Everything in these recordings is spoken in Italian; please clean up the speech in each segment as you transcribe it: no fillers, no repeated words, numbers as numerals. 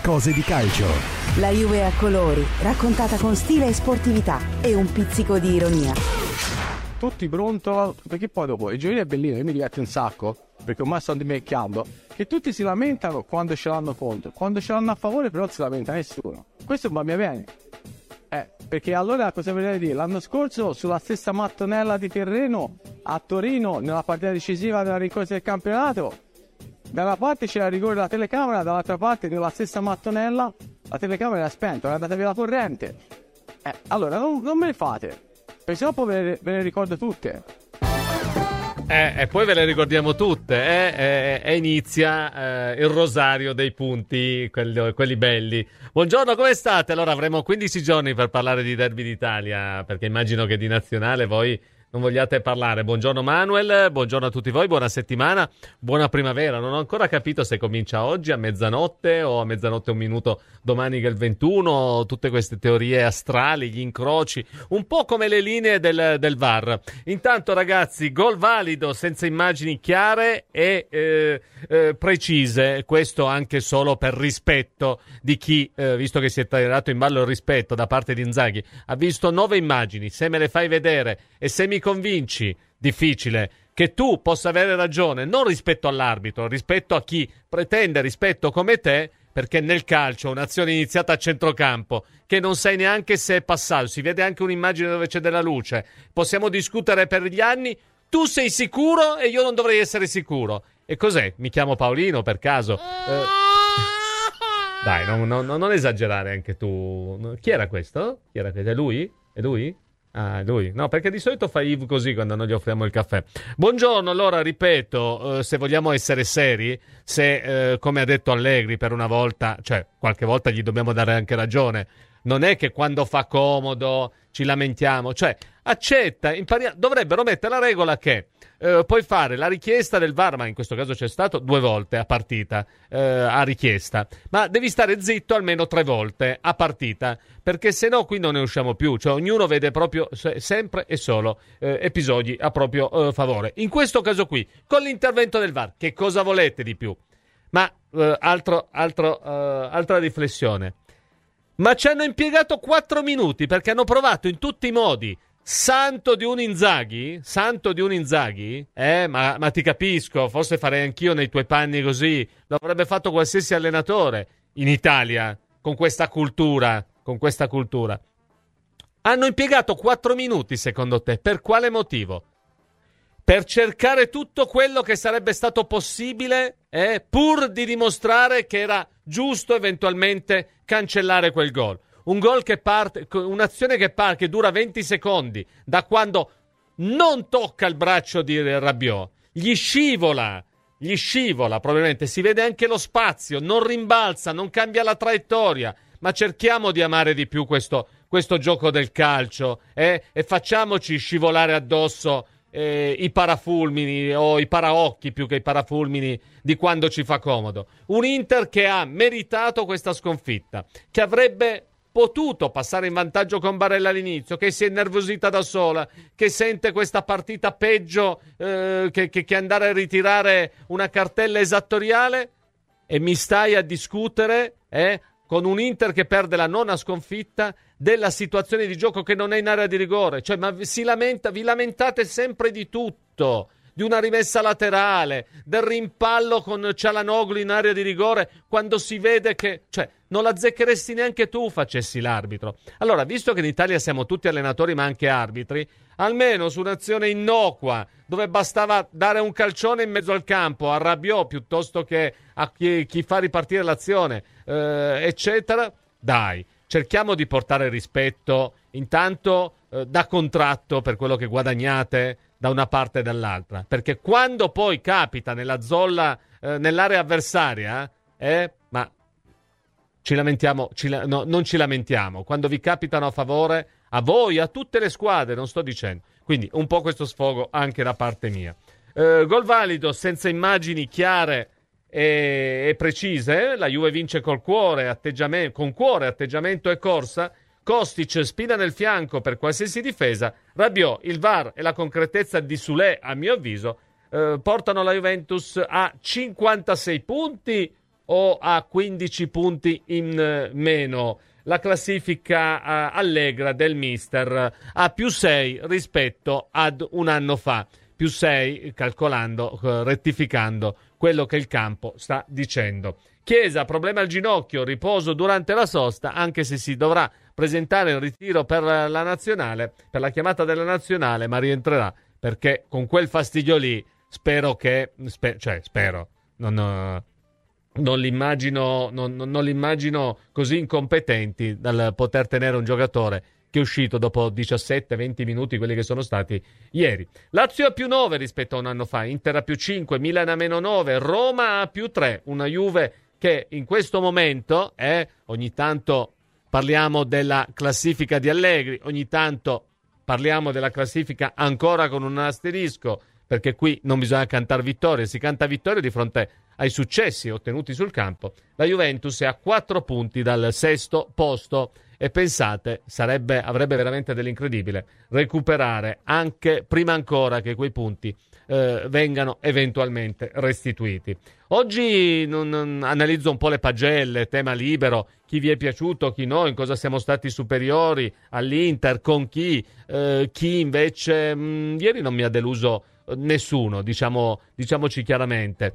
cose di calcio. La Juve a colori, raccontata con stile e sportività e un pizzico di ironia. Tutti pronto, perché poi dopo il giovedì è bellino, io mi diverto un sacco, perché ormai sto dimentichando che tutti si lamentano quando ce l'hanno contro, quando ce l'hanno a favore però non si lamenta nessuno. Questo va bene. Perché allora cosa vorrei dire? L'anno scorso sulla stessa mattonella di terreno a Torino, nella partita decisiva della rincorsa del campionato, da una parte c'era il rigore della telecamera, dall'altra parte nella stessa mattonella la telecamera era spenta, è andata via la corrente. Allora non me le fate, perché sennò poi ve le ricordo tutte. E poi ve le ricordiamo tutte, e inizia il rosario dei punti, quelli belli. Buongiorno, come state? Allora avremo 15 giorni per parlare di Derby d'Italia, perché immagino che di nazionale voi non vogliate parlare. Buongiorno Manuel, buongiorno a tutti voi, buona settimana, buona primavera. Non ho ancora capito se comincia oggi a mezzanotte o a mezzanotte 1 minuto domani che è il 21, tutte queste teorie astrali, gli incroci, un po' come le linee del VAR. Intanto ragazzi, gol valido senza immagini chiare e precise, questo anche solo per rispetto di chi, visto che si è tirato in ballo il rispetto da parte di Inzaghi, ha visto 9 immagini, se me le fai vedere e se mi convinci, difficile che tu possa avere ragione, non rispetto all'arbitro, rispetto a chi pretende rispetto come te, perché nel calcio un'azione iniziata a centrocampo che non sai neanche se è passato, si vede anche un'immagine dove c'è della luce, possiamo discutere per gli anni, tu sei sicuro e io non dovrei essere sicuro. E cos'è? Mi chiamo Paolino per caso? Dai, non esagerare anche tu. Chi era questo? Chi era questo? È lui? È lui? Ah, lui. No, perché di solito fa Yves così quando noi gli offriamo il caffè. Buongiorno, allora ripeto, se vogliamo essere seri, se come ha detto Allegri per una volta, cioè qualche volta gli dobbiamo dare anche ragione, non è che quando fa comodo ci lamentiamo, cioè accetta, dovrebbero mettere la regola che puoi fare la richiesta del VAR, ma in questo caso c'è stato 2 volte a partita a richiesta, ma devi stare zitto almeno 3 volte a partita, perché se no qui non ne usciamo più, cioè ognuno vede proprio sempre e solo episodi a proprio favore. In questo caso qui, con l'intervento del VAR, che cosa volete di più? Ma altra riflessione. Ma ci hanno impiegato 4 minuti perché hanno provato in tutti i modi. Santo di un Inzaghi? Ma ti capisco, forse farei anch'io nei tuoi panni così. L'avrebbe fatto qualsiasi allenatore in Italia con questa cultura. Hanno impiegato 4 minuti secondo te, per quale motivo? Per cercare tutto quello che sarebbe stato possibile, pur di dimostrare che era giusto eventualmente cancellare quel gol. Un gol che parte, un'azione che dura 20 secondi, da quando non tocca il braccio di Rabiot, gli scivola, probabilmente si vede anche lo spazio, non rimbalza, non cambia la traiettoria, ma cerchiamo di amare di più questo gioco del calcio, e facciamoci scivolare addosso i parafulmini o i paraocchi più che i parafulmini di quando ci fa comodo. Un Inter che ha meritato questa sconfitta, che avrebbe potuto passare in vantaggio con Barella all'inizio, che si è innervosita da sola, che sente questa partita peggio che andare a ritirare una cartella esattoriale, e mi stai a discutere con un Inter che perde la 9ª sconfitta della situazione di gioco che non è in area di rigore. Cioè, ma vi lamentate sempre di tutto, di una rimessa laterale, del rimpallo con Çalhanoğlu in area di rigore, quando si vede che, cioè, non la azzeccheresti neanche tu facessi l'arbitro. Allora, visto che in Italia siamo tutti allenatori ma anche arbitri, almeno su un'azione innocua, dove bastava dare un calcione in mezzo al campo a Rabiot piuttosto che a chi fa ripartire l'azione, eccetera, dai, cerchiamo di portare rispetto intanto da contratto per quello che guadagnate da una parte e dall'altra, perché quando poi capita nella zolla, nell'area avversaria, ma ci lamentiamo, non ci lamentiamo, quando vi capitano a favore, a voi, a tutte le squadre, non sto dicendo, quindi un po' questo sfogo anche da parte mia. Gol valido senza immagini chiare e precise, la Juve vince con cuore, atteggiamento e corsa. Kostic spina nel fianco per qualsiasi difesa. Rabiot, il VAR e la concretezza di Soulé, a mio avviso, portano la Juventus a 56 punti o ha 15 punti in meno? La classifica allegra del mister ha più 6 rispetto ad un anno fa, più 6 calcolando, rettificando quello che il campo sta dicendo. Chiesa, problema al ginocchio, riposo durante la sosta, anche se si dovrà presentare il ritiro per la nazionale, per la chiamata della nazionale, ma rientrerà, perché con quel fastidio lì spero, non l'immagino così incompetenti dal poter tenere un giocatore che è uscito dopo 17-20 minuti, quelli che sono stati ieri. Lazio a più 9 rispetto a un anno fa, Inter a più 5, Milan a meno 9, Roma a più 3, una Juve che in questo momento ogni tanto parliamo della classifica di Allegri, ogni tanto parliamo della classifica ancora con un asterisco, perché qui non bisogna cantare vittorie, si canta vittoria di fronte ai successi ottenuti sul campo. La Juventus è a 4 punti dal sesto posto e pensate, avrebbe veramente dell'incredibile recuperare anche prima ancora che quei punti vengano eventualmente restituiti. Oggi analizzo un po' le pagelle, tema libero, chi vi è piaciuto, chi no, in cosa siamo stati superiori all'Inter, con chi invece ieri non mi ha deluso nessuno, diciamoci chiaramente.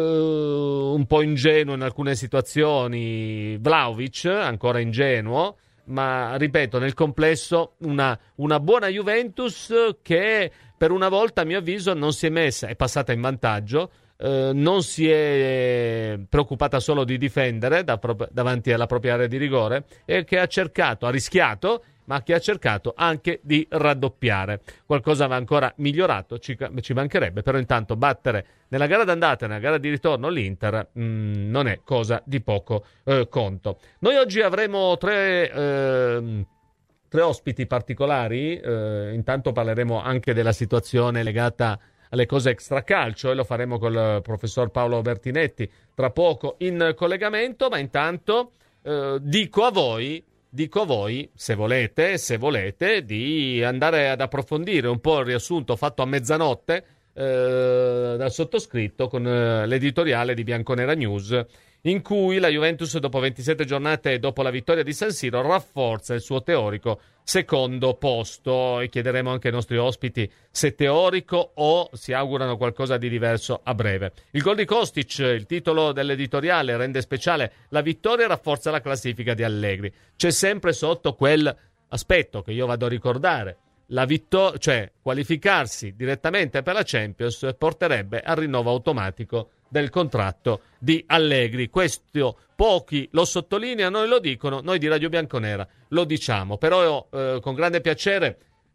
Un po' ingenuo in alcune situazioni Vlahovic, ancora ingenuo, ma ripeto, nel complesso una buona Juventus che per una volta a mio avviso non si è messa, è passata in vantaggio, non si è preoccupata solo di difendere davanti alla propria area di rigore e che ha rischiato, ma che ha cercato anche di raddoppiare. Qualcosa va ancora migliorato, ci mancherebbe, però intanto battere nella gara d'andata e nella gara di ritorno l'Inter non è cosa di poco conto. Noi oggi avremo tre ospiti particolari, intanto parleremo anche della situazione legata alle cose extracalcio e lo faremo col professor Paolo Bertinetti tra poco in collegamento, ma intanto dico a voi, se volete, di andare ad approfondire un po' il riassunto fatto a mezzanotte dal sottoscritto con l'editoriale di Bianconera News, in cui la Juventus, dopo 27 giornate e dopo la vittoria di San Siro, rafforza il suo teorico secondo posto, e chiederemo anche ai nostri ospiti se teorico o si augurano qualcosa di diverso a breve. Il gol di Kostic, il titolo dell'editoriale, rende speciale la vittoria e rafforza la classifica di Allegri. C'è sempre sotto quel aspetto che io vado a ricordare: cioè qualificarsi direttamente per la Champions porterebbe al rinnovo automatico del contratto di Allegri. Questo pochi lo sottolineano e lo dicono, noi di Radio Bianconera lo diciamo, però con grande piacere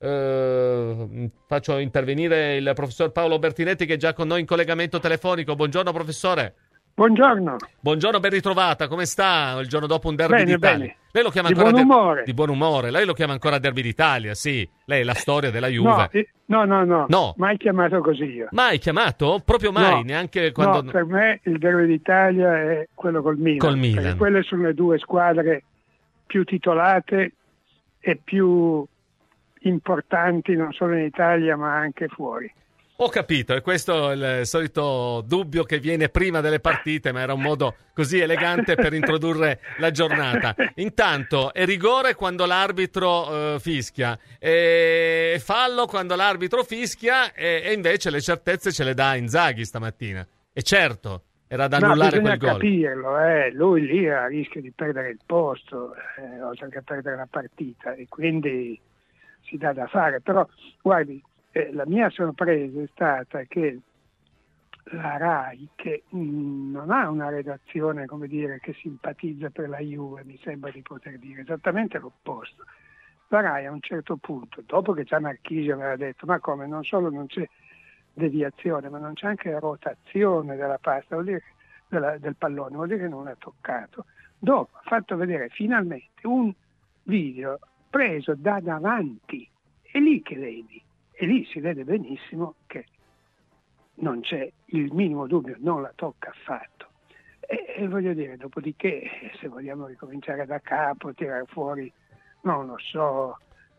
faccio intervenire il professor Paolo Bertinetti, che è già con noi in collegamento telefonico. Buongiorno professore. Buongiorno. Buongiorno, ben ritrovata. Come sta il giorno dopo un derby d'Italia? Bene. Lei lo chiama di ancora buon umore. Di buon umore. Lei lo chiama ancora derby d'Italia, sì. Lei è la storia della Juve. No. Mai chiamato così io. Mai chiamato? Proprio mai? No. Neanche quando... No, per me il derby d'Italia è quello col Milan. Perché quelle sono le due squadre più titolate e più importanti non solo in Italia ma anche fuori. Ho capito, e questo è il solito dubbio che viene prima delle partite, ma era un modo così elegante per introdurre la giornata. Intanto è rigore quando l'arbitro fischia, e fallo quando l'arbitro fischia, e invece le certezze ce le dà Inzaghi stamattina. E certo, era da annullare quel gol. Capirlo, lui lì ha rischio di perdere il posto, oltre che perdere la partita, e quindi si dà da fare. Però, guardi, la mia sorpresa è stata che la RAI, che non ha una redazione, come dire, che simpatizza per la Juve, mi sembra di poter dire esattamente l'opposto. La RAI a un certo punto, dopo che già Marchisi aveva detto ma come, non solo non c'è deviazione, ma non c'è anche rotazione della pasta, vuol dire, del pallone, vuol dire che non l'ha toccato. Dopo ha fatto vedere finalmente un video preso da davanti, è lì che vedi. E lì si vede benissimo che non c'è il minimo dubbio, non la tocca affatto. E voglio dire, dopodiché, se vogliamo ricominciare da capo, tirare fuori, non lo so,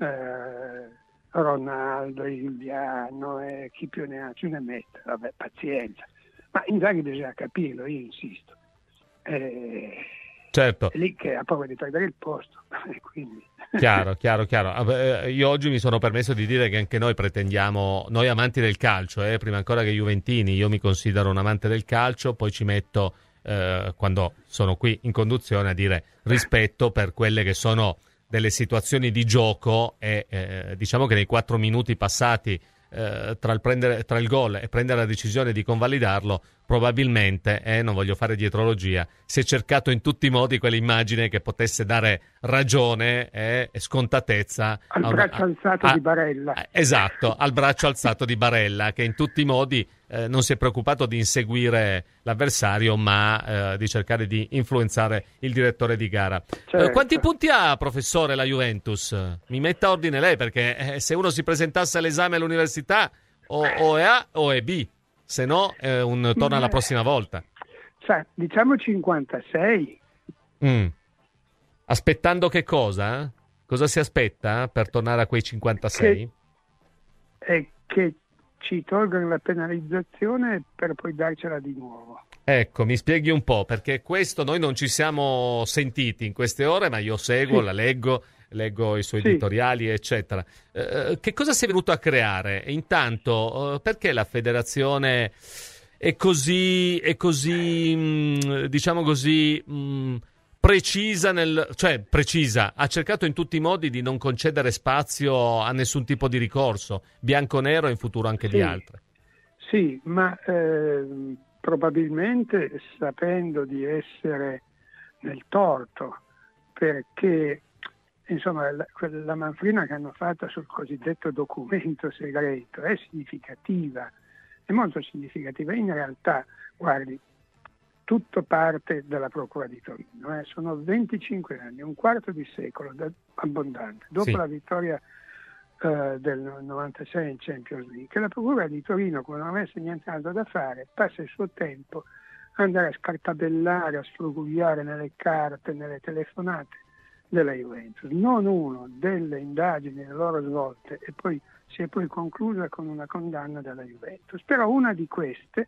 Ronaldo, Giuliano e chi più ne ha, ce ne mette, vabbè, pazienza. Ma Inzaghi bisogna capirlo, io insisto. Certo. È lì che ha paura di perdere il posto. Quindi. Chiaro. Io oggi mi sono permesso di dire che anche noi pretendiamo, noi amanti del calcio, prima ancora che juventini, io mi considero un amante del calcio, poi ci metto, quando sono qui in conduzione, a dire rispetto per quelle che sono delle situazioni di gioco e diciamo che nei 4 minuti passati tra il gol e prendere la decisione di convalidarlo, probabilmente, non voglio fare dietrologia, si è cercato in tutti i modi quell'immagine che potesse dare ragione e scontatezza al braccio alzato di Barella. Esatto, al braccio alzato di Barella, che in tutti i modi non si è preoccupato di inseguire l'avversario, ma di cercare di influenzare il direttore di gara. Certo. Quanti punti ha, professore, la Juventus? Mi metta ordine lei, perché se uno si presentasse all'esame all'università o è A o è B, se no torna la prossima volta. Diciamo 56. Aspettando che cosa? Cosa si aspetta per tornare a quei 56? Che ci tolgono la penalizzazione per poi darcela di nuovo. Ecco, mi spieghi un po', perché questo noi non ci siamo sentiti in queste ore, ma io seguo, la leggo i suoi editoriali, eccetera. Che cosa si è venuto a creare? Intanto, perché la federazione è così diciamo così, precisa, ha cercato in tutti i modi di non concedere spazio a nessun tipo di ricorso, bianco-nero e in futuro anche di altre. Sì, ma probabilmente sapendo di essere nel torto, perché insomma la manfrina che hanno fatto sul cosiddetto documento segreto è significativa, è molto significativa. In realtà, guardi, tutto parte dalla Procura di Torino, sono 25 anni, un quarto di secolo abbondante, dopo la vittoria del 96 in Champions League, la Procura di Torino, come non avesse niente altro da fare, passa il suo tempo a andare a scartabellare, a sfrugugliare nelle carte, nelle telefonate della Juventus. Non uno delle indagini le loro svolte e poi si è poi conclusa con una condanna della Juventus. Però una di queste,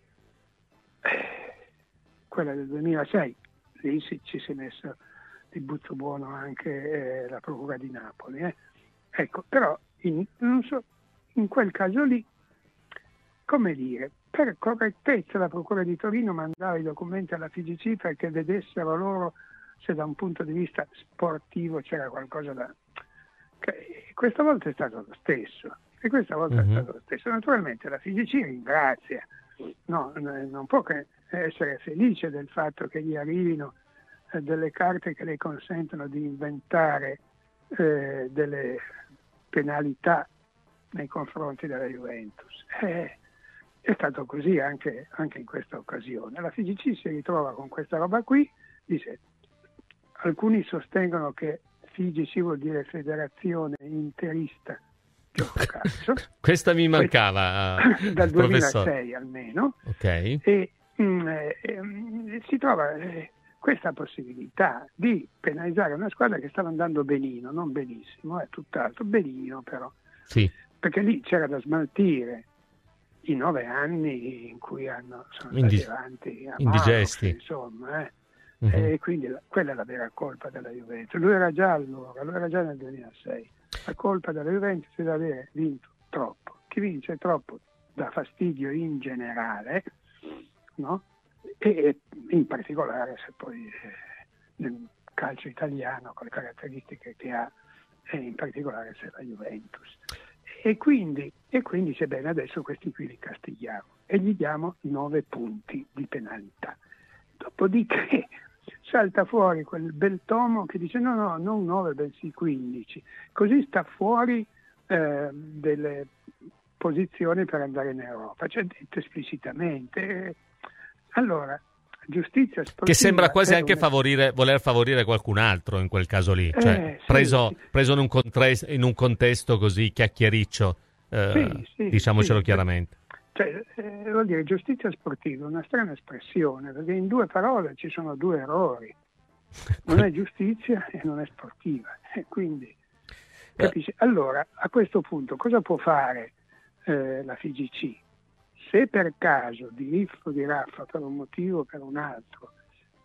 quella del 2006, lì ci si è messo di buzzo buono anche la Procura di Napoli. Ecco, però in quel caso lì, come dire, per correttezza la Procura di Torino mandava i documenti alla FIGC perché vedessero loro se da un punto di vista sportivo c'era qualcosa da... Questa volta è stato lo stesso. Naturalmente la FIGC ringrazia, non può che essere felice del fatto che gli arrivino delle carte che le consentono di inventare delle penalità nei confronti della Juventus. È stato così anche in questa occasione. La FIGC si ritrova con questa roba qui, dice, alcuni sostengono che FIGC vuol dire Federazione Interista Gioco Calcio. Questa mi mancava dal 2006 professore. Almeno. Ok. E si trova questa possibilità di penalizzare una squadra che stava andando benino, non benissimo, tutt'altro, benino però. Sì. Perché lì c'era da smaltire i 9 anni in cui sono stati avanti a indigesti. Insomma, E quindi quella è la vera colpa della Juventus. Lui era già nel 2006. La colpa della Juventus è di aver vinto troppo. Chi vince troppo dà fastidio in generale, no? E in particolare se poi nel calcio italiano con le caratteristiche che ha, e in particolare se la Juventus. E quindi sebbene adesso questi qui li castighiamo e gli diamo 9 punti di penalità. Dopodiché salta fuori quel bel tomo che dice no, non 9 bensì 15, così sta fuori delle posizioni per andare in Europa, c'è detto esplicitamente. Allora, giustizia sportiva, che sembra quasi anche voler favorire qualcun altro in quel caso lì, cioè preso in un contesto così chiacchiericcio, diciamocelo chiaramente. Cioè, vuol dire giustizia sportiva è una strana espressione, perché in 2 parole ci sono 2 errori, non è giustizia e non è sportiva, quindi capisci? Allora, a questo punto cosa può fare la FIGC? Se per caso di riffo di raffa, per un motivo o per un altro,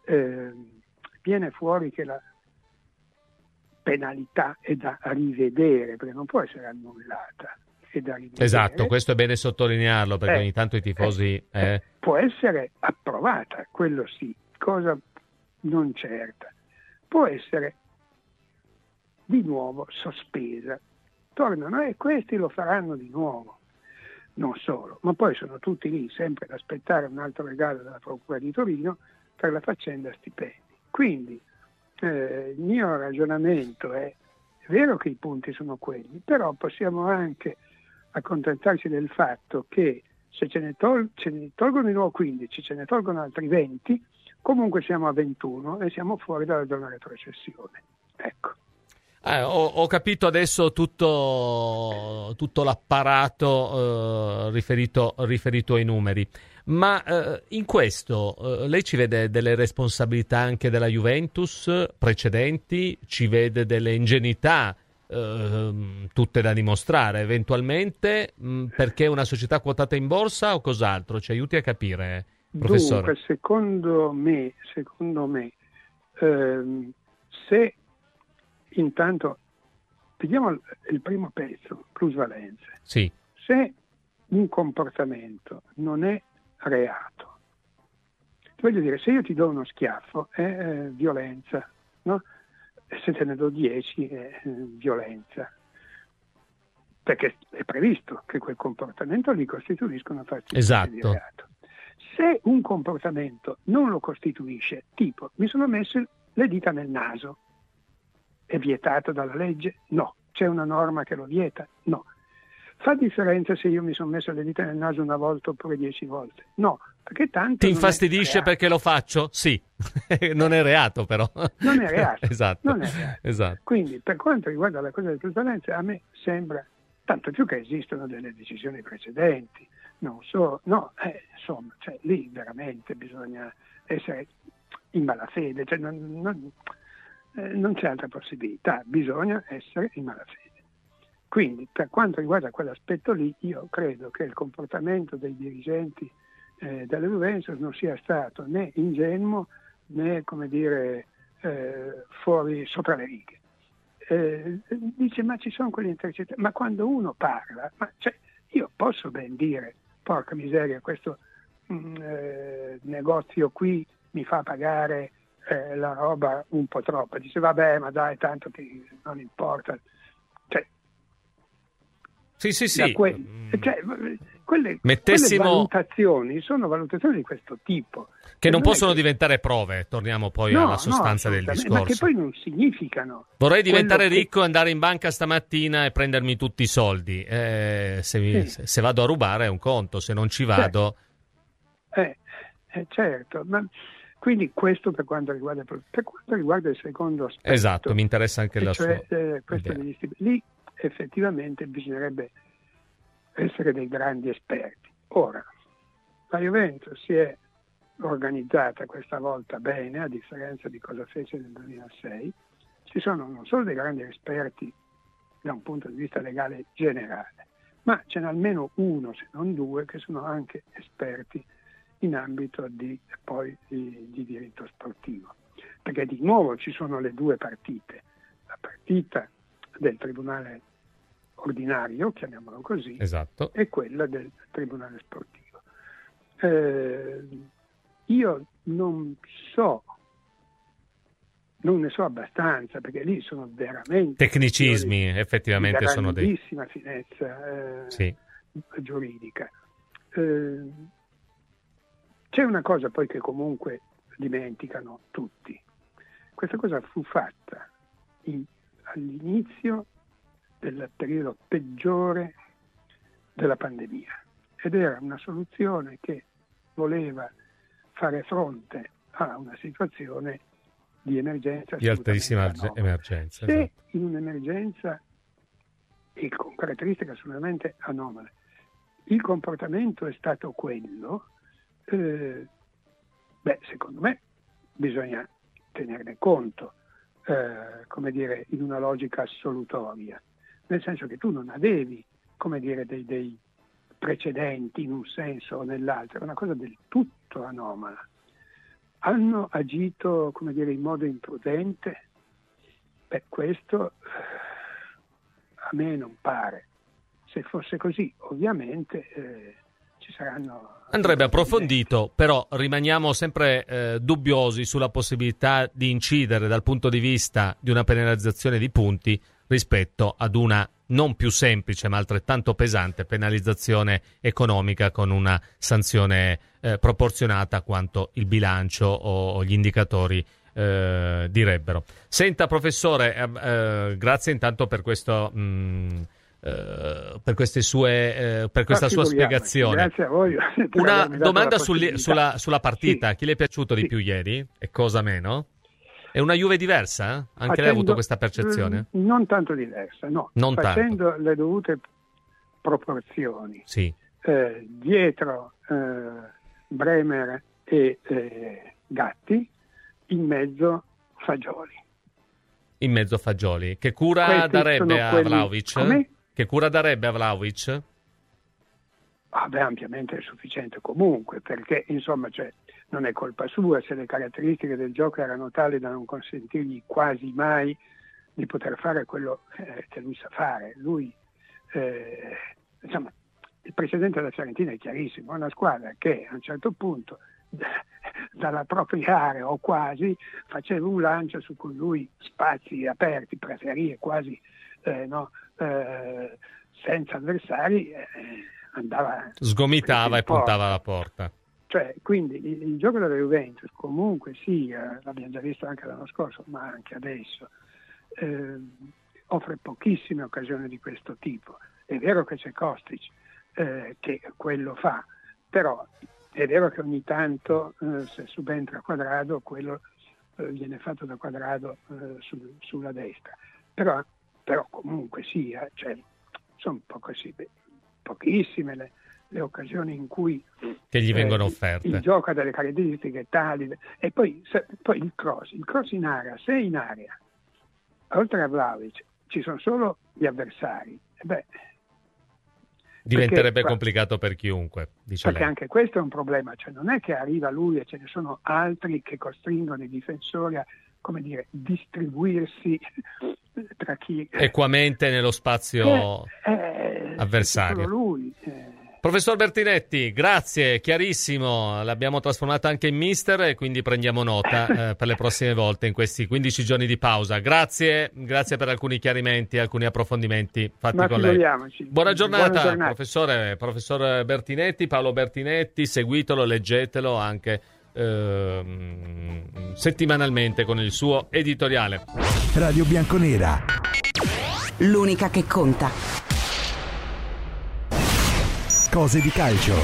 viene fuori che la penalità è da rivedere, perché non può essere annullata, è da rivedere. Esatto, questo è bene sottolinearlo, perché ogni tanto i tifosi... Può essere approvata, quello sì, cosa non certa. Può essere di nuovo sospesa. Tornano e questi lo faranno di nuovo. Non solo, ma poi sono tutti lì sempre ad aspettare un altro regalo dalla Procura di Torino per la faccenda stipendi. Quindi il mio ragionamento è vero che i punti sono quelli, però possiamo anche accontentarci del fatto che se ce ne tolgono di nuovo 15, ce ne tolgono altri 20, comunque siamo a 21 e siamo fuori dalla zona retrocessione. Ecco. Ho capito adesso tutto l'apparato riferito ai numeri, ma in questo lei ci vede delle responsabilità anche della Juventus precedenti, ci vede delle ingenuità tutte da dimostrare eventualmente, perché è una società quotata in borsa o cos'altro? Ci aiuti a capire, professore. Dunque, secondo me se intanto vediamo il primo pezzo, plusvalenze. Sì. Se un comportamento non è reato, voglio dire, se io ti do uno schiaffo è violenza, no? Se te ne do 10 è violenza, perché è previsto che quel comportamento li costituisca una fattispecie di reato. Se un comportamento non lo costituisce, tipo mi sono messo le dita nel naso, è vietato dalla legge? No. C'è una norma che lo vieta? No. Fa differenza se io mi sono messo le dita nel naso una volta oppure 10 volte? No, perché tanto... Ti infastidisce perché lo faccio? Sì. Non è reato però. Non è reato. Esatto. Non è reato. Esatto. Quindi per quanto riguarda la cosa delle plusvalenze, a me sembra, tanto più che esistono delle decisioni precedenti, non so, no, insomma, cioè, lì veramente bisogna essere in malafede, cioè non c'è altra possibilità, bisogna essere in malafede. Quindi per quanto riguarda quell'aspetto lì, io credo che il comportamento dei dirigenti della Juventus non sia stato né ingenuo né, come dire, fuori sopra le righe. Dice, ma ci sono quelle intercettazioni, ma quando uno parla, cioè, io posso ben dire, porca miseria, questo negozio qui mi fa pagare la roba un po' troppo, dice vabbè ma dai tanto che non importa, cioè, sì. Cioè, quelle valutazioni sono valutazioni di questo tipo che non possono diventare prove. Torniamo poi alla sostanza del discorso, ma che poi non significano vorrei diventare ricco e andare in banca stamattina e prendermi tutti i soldi, se vado a rubare è un conto, se non ci vado certo, ma quindi questo per quanto riguarda il secondo aspetto. Esatto, mi interessa anche la sua questo degli lì effettivamente bisognerebbe essere dei grandi esperti. Ora, la Juventus si è organizzata questa volta bene, a differenza di cosa fece nel 2006. Ci sono non solo dei grandi esperti da un punto di vista legale generale, ma ce n'è almeno uno, se non due, che sono anche esperti in ambito di diritto sportivo. Perché di nuovo ci sono le due partite, la partita del Tribunale ordinario, chiamiamolo così, esatto, e quella del Tribunale sportivo. Io non ne so abbastanza, perché lì sono veramente tecnicismi, effettivamente sono dei grandissima finezza giuridica. C'è una cosa poi che comunque dimenticano tutti. Questa cosa fu fatta all'inizio del periodo peggiore della pandemia ed era una soluzione che voleva fare fronte a una situazione di emergenza, di altissima emergenza. Se in un'emergenza e con caratteristiche assolutamente anomale il comportamento è stato quello, secondo me bisogna tenerne conto, come dire, in una logica assolutoria, nel senso che tu non avevi, come dire, dei precedenti in un senso o nell'altro, è una cosa del tutto anomala. hanno agito, come dire, in modo imprudente? Questo a me non pare. Se fosse così, ovviamente ci saranno... Andrebbe approfondito, però rimaniamo sempre dubbiosi sulla possibilità di incidere dal punto di vista di una penalizzazione di punti rispetto ad una non più semplice ma altrettanto pesante penalizzazione economica con una sanzione proporzionata quanto il bilancio o gli indicatori direbbero. Senta professore, grazie intanto per questo per questa sua spiegazione. Grazie a voi. Una domanda sulla partita. Sì. Chi le è piaciuto di più ieri e cosa meno? È una Juve diversa? Anche lei ha avuto questa percezione? Non tanto diversa, no. Non facendo tanto. Le dovute proporzioni. Sì. Dietro Bremer e Gatti, in mezzo Fagioli. In mezzo Fagioli. Che cura darebbe a Vlahovic? Come? Che cura darebbe a Vlahovic? Ampiamente sufficiente comunque, perché insomma non è colpa sua se le caratteristiche del gioco erano tali da non consentirgli quasi mai di poter fare quello che lui sa fare. Lui, insomma, il precedente della Fiorentina è chiarissimo, è una squadra che a un certo punto dalla propria area o quasi faceva un lancio su cui lui spazi aperti, praterie quasi senza avversari, andava, sgomitava e puntava alla porta. Cioè, quindi il gioco della Juventus comunque sia, l'abbiamo già visto anche l'anno scorso, ma anche adesso, offre pochissime occasioni di questo tipo. È vero che c'è Kostic che quello fa, però è vero che ogni tanto se subentra Quadrado, quello viene fatto da Quadrado sulla destra. Però comunque sia, sono pochissime le occasioni in cui che gli vengono offerte. Il gioco ha delle caratteristiche tali, e poi il cross in area, se in area, oltre a Vlahovic, ci sono solo gli avversari, diventerebbe complicato per chiunque, dice perché lei. Anche questo è un problema, non è che arriva lui e ce ne sono altri che costringono i difensori a, come dire, distribuirsi tra chi equamente nello spazio avversario. Solo lui. Professor Bertinetti, grazie, chiarissimo, l'abbiamo trasformato anche in mister e quindi prendiamo nota per le prossime volte in questi 15 giorni di pausa. Grazie per alcuni chiarimenti, alcuni approfondimenti fatti con lei. Buona giornata. Professor Bertinetti, Paolo Bertinetti, seguitelo, leggetelo anche settimanalmente con il suo editoriale. Radio Bianconera, l'unica che conta. Cose di calcio.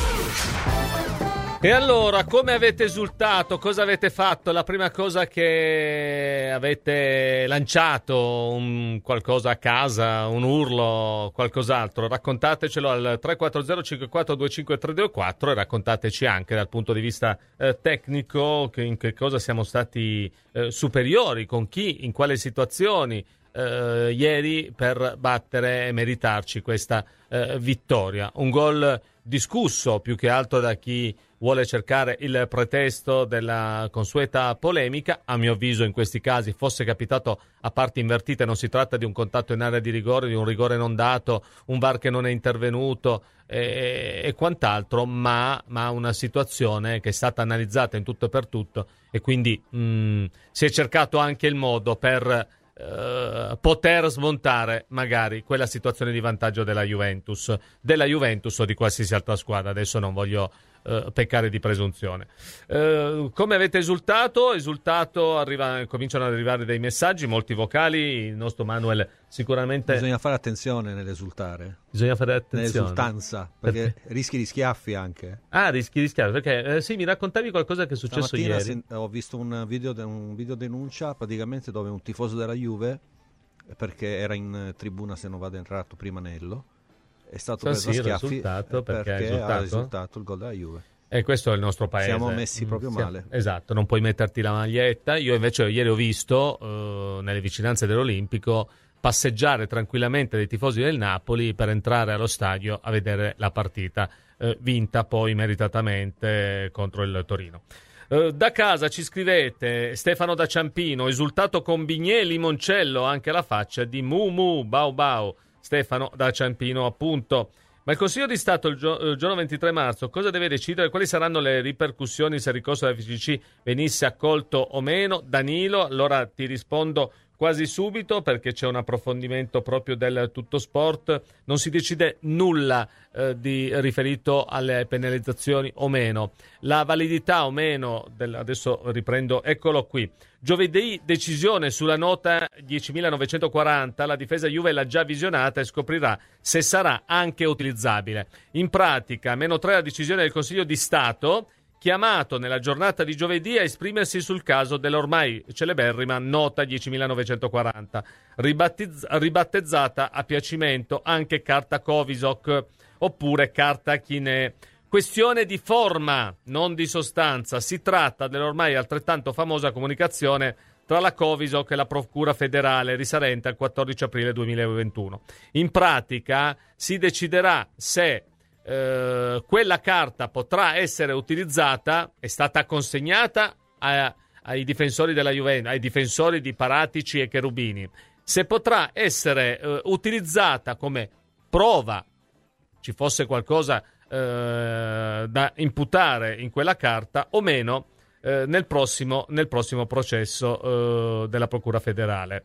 E allora, come avete esultato? Cosa avete fatto? La prima cosa che avete lanciato? Qualcosa a casa? Un urlo? Qualcos'altro? Raccontatecelo al 340-54-25324 e raccontateci anche dal punto di vista tecnico in che cosa siamo stati superiori, con chi, in quali situazioni ieri per battere e meritarci questa vittoria. Un gol discusso più che altro da chi vuole cercare il pretesto della consueta polemica. A mio avviso in questi casi, fosse capitato a parti invertite, non si tratta di un contatto in area di rigore, di un rigore non dato, un VAR che non è intervenuto e quant'altro, ma una situazione che è stata analizzata in tutto e per tutto, e quindi si è cercato anche il modo per poter smontare magari quella situazione di vantaggio della Juventus o di qualsiasi altra squadra. Adesso non voglio peccare di presunzione. Come avete esultato? Cominciano ad arrivare dei messaggi, molti vocali. Il nostro Manuel sicuramente... Bisogna fare attenzione nell'esultare. Bisogna fare attenzione. Nell'esultanza, perché rischi di schiaffi anche. Rischi di schiaffi, perché sì, mi raccontavi qualcosa che è successo ieri. Ho visto un video denuncia praticamente dove un tifoso della Juve, perché era in tribuna, se non vado errato, prima Nello, è stato preso a schiaffi perché ha risultato il gol della Juve. E questo è il nostro paese. Siamo messi proprio male. Esatto, non puoi metterti la maglietta. Io invece ieri ho visto nelle vicinanze dell'Olimpico passeggiare tranquillamente dei tifosi del Napoli per entrare allo stadio a vedere la partita vinta poi meritatamente contro il Torino. Da casa ci scrivete Stefano da Ciampino, esultato con bignè e limoncello, anche la faccia di Mumu, bau bau. Stefano da Ciampino, appunto. Ma il Consiglio di Stato il giorno 23 marzo cosa deve decidere? Quali saranno le ripercussioni se il ricorso alla FIGC venisse accolto o meno? Danilo, allora ti rispondo quasi subito perché c'è un approfondimento proprio del Tutto Sport. Non si decide nulla di riferito alle penalizzazioni o meno. La validità o meno, adesso riprendo, eccolo qui. Giovedì decisione sulla nota 10.940, la difesa Juve l'ha già visionata e scoprirà se sarà anche utilizzabile. In pratica, -3 la decisione del Consiglio di Stato, chiamato nella giornata di giovedì a esprimersi sul caso dell'ormai celeberrima nota 10.940, ribattezzata a piacimento anche carta Covisoc oppure carta Chinè. Questione di forma, non di sostanza. Si tratta dell'ormai altrettanto famosa comunicazione tra la Covisoc e la Procura federale risalente al 14 aprile 2021. In pratica si deciderà se quella carta potrà essere utilizzata, è stata consegnata ai difensori della Juventus, ai difensori di Paratici e Cherubini, se potrà essere utilizzata come prova, ci fosse qualcosa da imputare in quella carta o meno nel prossimo processo della Procura federale.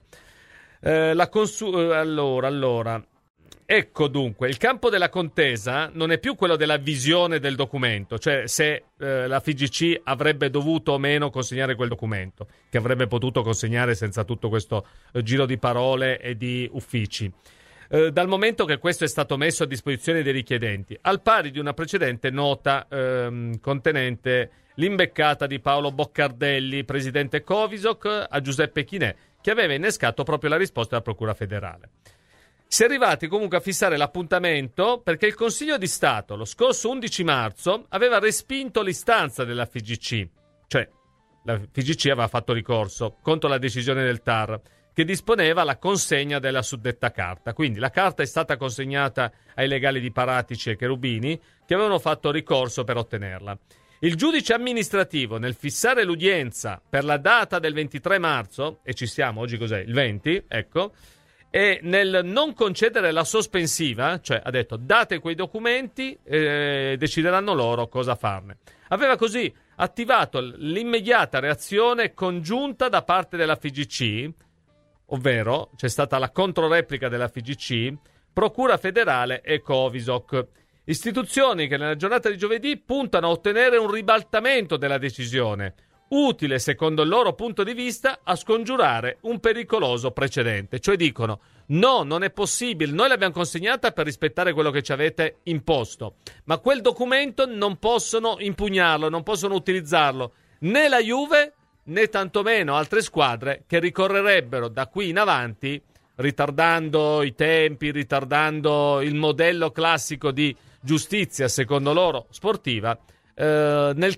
Allora. Ecco dunque, il campo della contesa non è più quello della visione del documento, cioè se la FIGC avrebbe dovuto o meno consegnare quel documento, che avrebbe potuto consegnare senza tutto questo giro di parole e di uffici. Dal momento che questo è stato messo a disposizione dei richiedenti, al pari di una precedente nota contenente l'imbeccata di Paolo Boccardelli, presidente Covisoc, a Giuseppe Chinè, che aveva innescato proprio la risposta della Procura federale. Si è arrivati comunque a fissare l'appuntamento perché il Consiglio di Stato lo scorso 11 marzo aveva respinto l'istanza della FIGC, cioè la FIGC aveva fatto ricorso contro la decisione del TAR che disponeva la consegna della suddetta carta. Quindi la carta è stata consegnata ai legali di Paratici e Cherubini che avevano fatto ricorso per ottenerla. Il giudice amministrativo, nel fissare l'udienza per la data del 23 marzo, e ci siamo, oggi cos'è? Il 20, ecco, e nel non concedere la sospensiva, cioè ha detto date quei documenti e decideranno loro cosa farne. Aveva così attivato l'immediata reazione congiunta da parte della FIGC, ovvero c'è stata la controreplica della FIGC, Procura federale e Covisoc. Istituzioni che nella giornata di giovedì puntano a ottenere un ribaltamento della decisione, utile secondo il loro punto di vista a scongiurare un pericoloso precedente. Cioè dicono no, non è possibile, noi l'abbiamo consegnata per rispettare quello che ci avete imposto, ma quel documento non possono impugnarlo, non possono utilizzarlo né la Juve né tantomeno altre squadre che ricorrerebbero da qui in avanti, ritardando i tempi, ritardando il modello classico di giustizia secondo loro sportiva, nel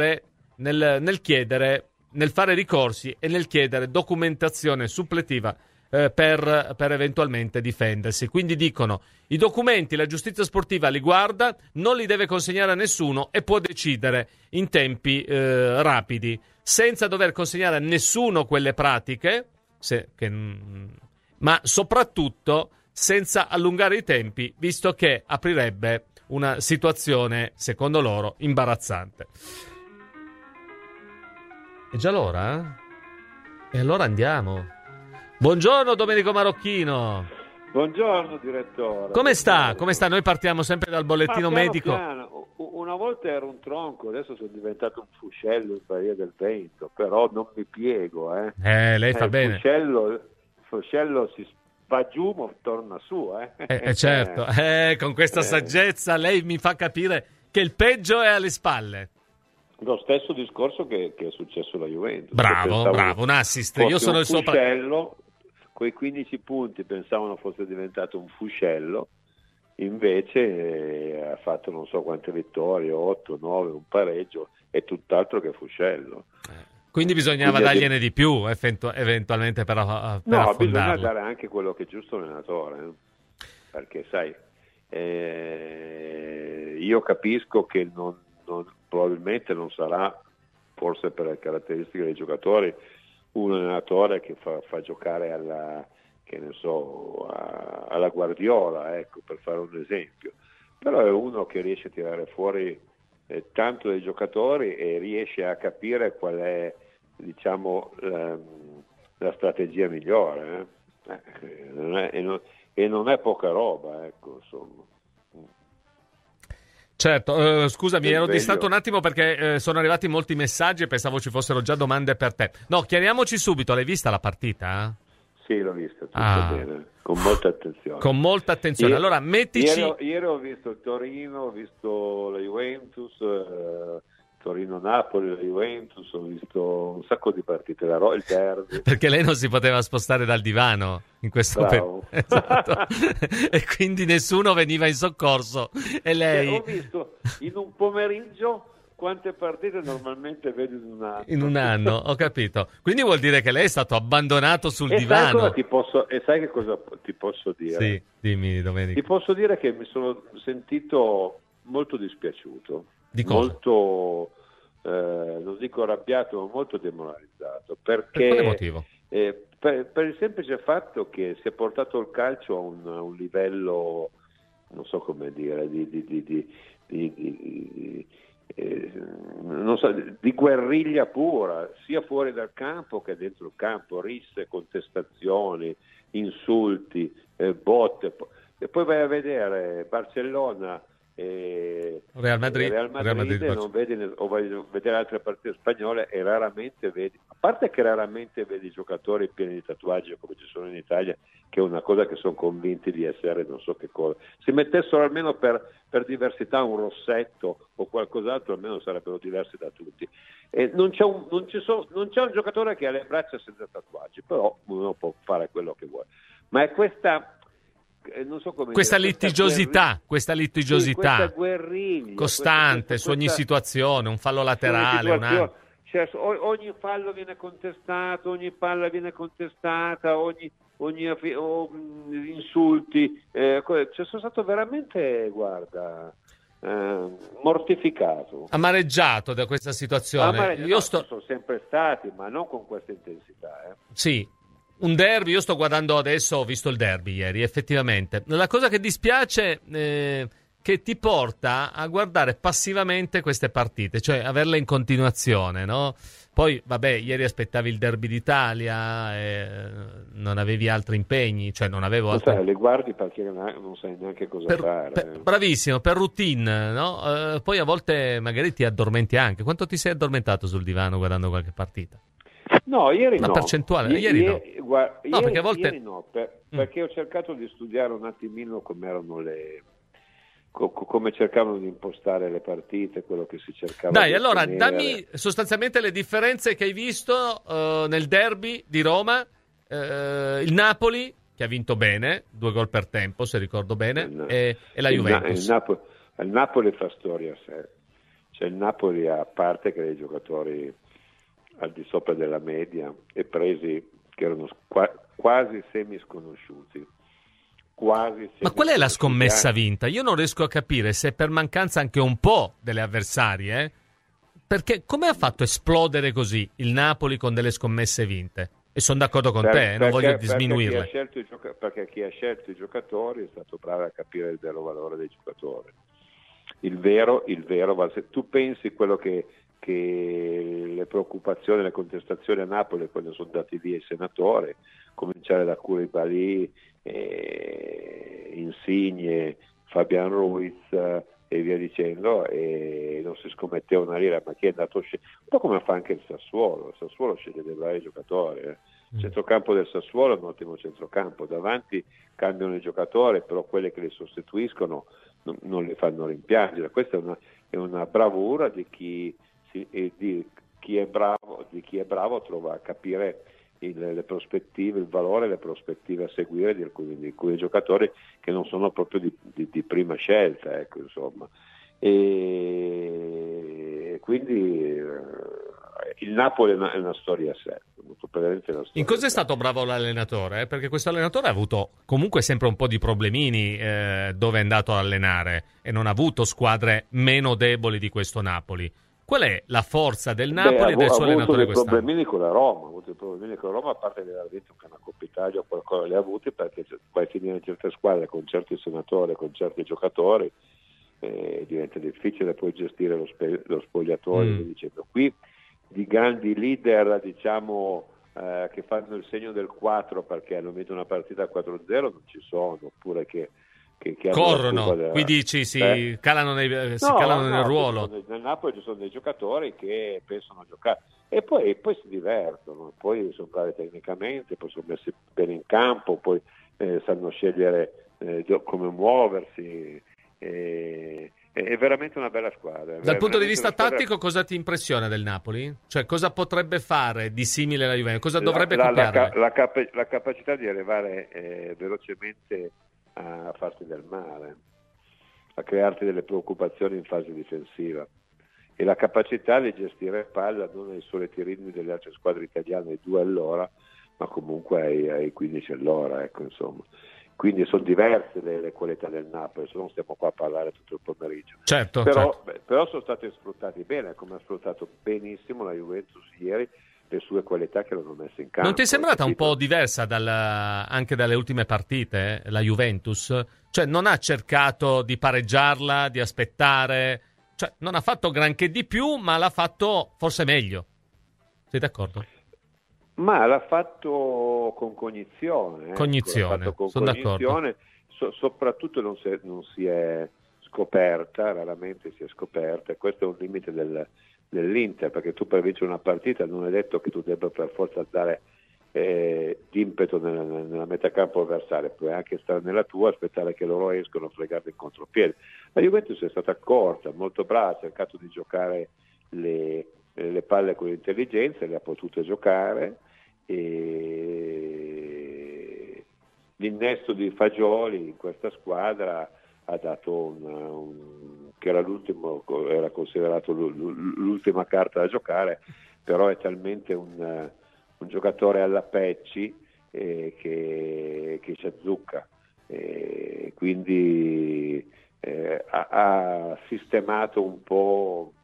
fare ricorsi e nel chiedere documentazione suppletiva per eventualmente difendersi. Quindi dicono i documenti la giustizia sportiva li guarda, non li deve consegnare a nessuno e può decidere in tempi rapidi senza dover consegnare a nessuno quelle pratiche ma soprattutto senza allungare i tempi, visto che aprirebbe una situazione secondo loro imbarazzante. È già l'ora? E allora andiamo. Buongiorno Domenico Marocchino. Buongiorno direttore. Come sta? Come sta? Noi partiamo sempre dal bollettino medico. Piano. Una volta ero un tronco, adesso sono diventato un fuscello in Baia del Vento, però non mi piego. Lei fa bene. Il fuscello si va giù ma torna su. Certo, con questa saggezza lei mi fa capire che il peggio è alle spalle. Lo stesso discorso che è successo alla Juventus. Bravo, un assist. Io sono il suo fuscello, quei 15 punti pensavano fosse diventato un fuscello, invece ha fatto non so quante vittorie, 8, 9, un pareggio, è tutt'altro che fuscello. Quindi bisognava dargliene di più eventualmente per affondarlo. Bisogna dare anche quello che è giusto all'allenatore, perché sai, io capisco che probabilmente non sarà forse per le caratteristiche dei giocatori, un allenatore che fa giocare alla Guardiola, ecco, per fare un esempio. Però è uno che riesce a tirare fuori tanto dei giocatori e riesce a capire qual è, diciamo, la strategia migliore. E non è poca roba, ecco, insomma. Certo, scusami, ero distratto un attimo perché sono arrivati molti messaggi e pensavo ci fossero già domande per te. No, chiariamoci subito, l'hai vista la partita? Sì, l'ho vista, tutto bene, con molta attenzione. Con molta attenzione, allora mettici... Ieri ho visto il Torino, ho visto la Juventus, Torino-Napoli, la Juventus, ho visto un sacco di partite, il derby. Perché lei non si poteva spostare dal divano in questo periodo. Esatto. E quindi nessuno veniva in soccorso. E lei... Ho visto in un pomeriggio quante partite normalmente vedi in un anno. In un anno, ho capito. Quindi vuol dire che lei è stato abbandonato sul divano. Sai che cosa ti posso dire? Sì, dimmi Domenico. Ti posso dire che mi sono sentito molto dispiaciuto. Di cosa? Molto, non dico arrabbiato, ma molto demoralizzato. Perché, per quale motivo? Per il semplice fatto che si è portato il calcio a un livello, non so come dire, non so, di guerriglia pura, sia fuori dal campo che dentro il campo, risse, contestazioni, insulti, botte. E poi vai a vedere Barcellona Real Madrid non vedi, o vai a vedere altre partite spagnole e raramente vedi, a parte che raramente vedi giocatori pieni di tatuaggi come ci sono in Italia, che è una cosa che sono convinti di essere non so che cosa. Se mettessero almeno per diversità un rossetto o qualcos'altro, almeno sarebbero diversi da tutti. E non c'è un giocatore che ha le braccia senza tatuaggi, però uno può fare quello che vuole. Ma è questa non so come questa dire, litigiosità, questa guerriglia costante su ogni situazione, un fallo laterale, cioè, ogni fallo viene contestato, ogni palla viene contestata, ogni insulti, cioè, sono stato veramente, guarda, mortificato, amareggiato da questa situazione. Sono sempre stati, ma non con questa intensità. Sì. Un derby, io sto guardando adesso, ho visto il derby ieri, effettivamente. La cosa che dispiace che ti porta a guardare passivamente queste partite, cioè averle in continuazione, no? Poi, vabbè, ieri aspettavi il derby d'Italia, non avevi altri impegni, cioè non avevo altri... le guardi perché non sai neanche cosa fare. Bravissimo, per routine, no? Poi a volte magari ti addormenti anche. Quanto ti sei addormentato sul divano guardando qualche partita? No, ieri no. Una percentuale? Ieri no. Perché a volte... Ieri no, perché ho cercato di studiare un attimino come erano come cercavano di impostare le partite, quello che si cercava. Dai, allora dammi sostanzialmente le differenze che hai visto nel derby di Roma, il Napoli che ha vinto bene, 2 gol per tempo se ricordo bene, e la Juventus. Il Napoli fa storia a sé, cioè il Napoli, a parte che dei giocatori al di sopra della media e presi che erano quasi semi sconosciuti. Ma qual è la scommessa vinta? Io non riesco a capire se per mancanza anche un po' delle avversarie, perché come ha fatto esplodere così il Napoli con delle scommesse vinte? E sono d'accordo con te, non voglio disminuirle. Perché chi ha scelto i giocatori è stato bravo a capire il vero valore dei giocatori. Il vero se tu pensi quello che le preoccupazioni, le contestazioni a Napoli quando sono andati via i senatori, cominciare da Koulibaly, Insigne, Fabian Ruiz e via dicendo, e non si scommetteva una lira, ma chi è andato un po' come fa anche il Sassuolo sceglie dei vari giocatori. Il centrocampo del Sassuolo è un ottimo centrocampo, davanti cambiano i giocatori, però quelli che li sostituiscono non li fanno rimpiangere. Questa è una bravura di chi è bravo trova a capire le prospettive, il valore e le prospettive a seguire di alcuni giocatori che non sono proprio di prima scelta, ecco, insomma. E quindi il Napoli è una storia a sé. In cosa è stato bravo l'allenatore? Perché questo allenatore ha avuto comunque sempre un po' di problemini dove è andato ad allenare e non ha avuto squadre meno deboli di questo Napoli. Qual è la forza del Napoli e del suo allenatore quest'anno? Ha avuto i problemi con la Roma, a parte di aver vinto una Coppa Italia o qualcosa li ha avuti, perché vai a finire in certe squadre con certi senatori, con certi giocatori, diventa difficile poi gestire lo spogliatoio, dicendo. Qui di grandi leader, diciamo, che fanno il segno del 4 perché hanno vinto una partita 4-0 non ci sono, oppure che corrono, qui dici calano nel ruolo. Nel Napoli ci sono dei giocatori che pensano a giocare e poi si divertono, poi sono bravi tecnicamente, poi sono messi bene in campo, poi sanno scegliere come muoversi. È veramente una bella squadra. Dal punto di vista tattico, cosa ti impressiona del Napoli? Cioè, cosa potrebbe fare di simile alla Juventus? Cosa dovrebbe copiare? La capacità di arrivare velocemente a farti del male, a crearti delle preoccupazioni in fase difensiva, e la capacità di gestire palla non ai soliti ritmi delle altre squadre italiane, ai 2 all'ora, ma comunque ai 15 all'ora, ecco, insomma. Quindi sono diverse le qualità del Napoli, se non stiamo qua a parlare tutto il pomeriggio. Certo. Però sono stati sfruttati bene, come ha sfruttato benissimo la Juventus ieri le sue qualità che l'hanno messa in campo. Non ti è sembrata un po' diversa anche dalle ultime partite, la Juventus? Cioè non ha cercato di pareggiarla, di aspettare, cioè non ha fatto granché di più, ma l'ha fatto forse meglio. Sei d'accordo? Ma l'ha fatto con cognizione. Sono d'accordo. Soprattutto non si è scoperta, raramente si è scoperta, e questo è un limite dell'Inter, perché tu per vincere una partita non è detto che tu debba per forza dare d'impeto nella metacampo avversaria, puoi anche stare nella tua, aspettare che loro escono, fregarti in contropiede. La Juventus è stata accorta, molto brava, ha cercato di giocare le palle con intelligenza, le ha potute giocare, e l'innesto di Fagioli in questa squadra ha dato che era considerato l'ultima carta da giocare, però è talmente un giocatore alla Pecci che ci azzecca, quindi ha sistemato un po'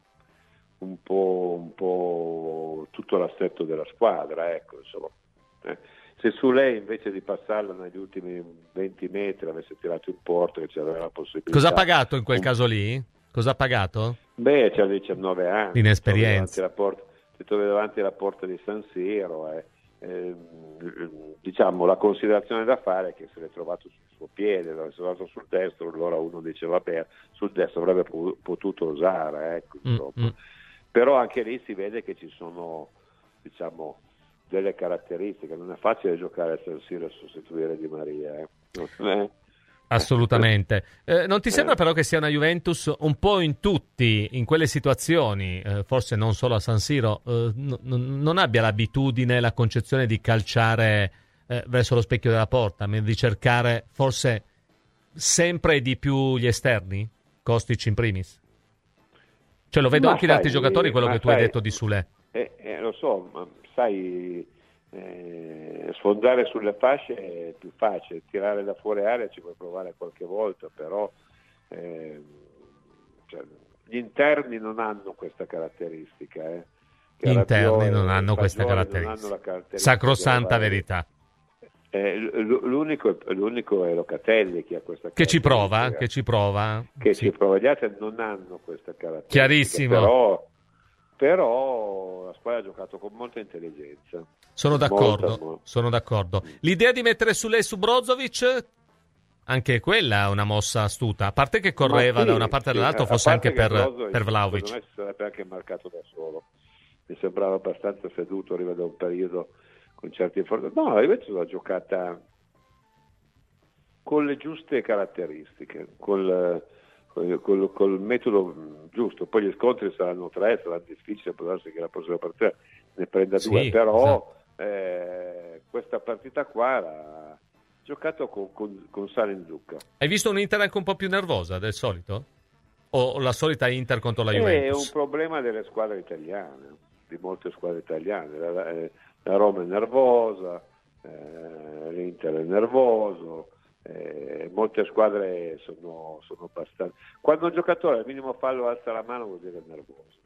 tutto l'assetto della squadra, ecco, insomma. Se su lei invece di passarla negli ultimi 20 metri avesse tirato in porto, che c'era la possibilità. Cosa ha pagato in quel caso lì? Cosa ha pagato? Beh, c'ha 19 anni. Inesperienza. Si trova davanti alla porta di San Siro, diciamo la considerazione da fare è che se l'è trovato sul suo piede, l'avesse trovato sul destro, allora uno diceva vabbè, sul destro avrebbe potuto usare, ecco, insomma. Però anche lì si vede che ci sono, diciamo, delle caratteristiche, non è facile giocare a San Siro e sostituire Di Maria. Assolutamente. Non ti sembra però che sia una Juventus un po' in quelle situazioni, forse non solo a San Siro, non abbia l'abitudine, la concezione di calciare verso lo specchio della porta, ma di cercare forse sempre di più gli esterni, Kostic in primis? Cioè lo vedo anche in altri giocatori, quello che tu hai detto di Sule. Lo so, ma sai, sfondare sulle fasce è più facile, tirare da fuori area ci puoi provare qualche volta, però gli interni non hanno questa caratteristica. Gli interni non hanno questa caratteristica. Sacrosanta verità. L'unico è Locatelli che ha questa che ci prova. Gli altri non hanno questa caratteristica. Chiarissimo. Però la squadra ha giocato con molta intelligenza. Sono d'accordo. L'idea di mettere su Brozovic, anche quella è una mossa astuta, a parte che correva da una parte all'altra, forse anche per Vlahovic. Secondo me si sarebbe anche marcato da solo, mi sembrava abbastanza seduto, arriva da un periodo con certi infortuni. No, invece l'ha giocata con le giuste caratteristiche, col metodo giusto. Poi gli scontri saranno 3, saranno difficili, può darsi che la prossima partita ne prenda 2, però questa partita qua ha giocato con sale in zucca. Hai visto un'Inter anche un po' più nervosa del solito? O la solita Inter contro la Juventus? È un problema delle squadre italiane, di molte squadre italiane. La Roma è nervosa, l'Inter è nervoso, molte squadre sono abbastanza. Quando un giocatore al minimo fallo alza la mano vuol dire che è nervoso.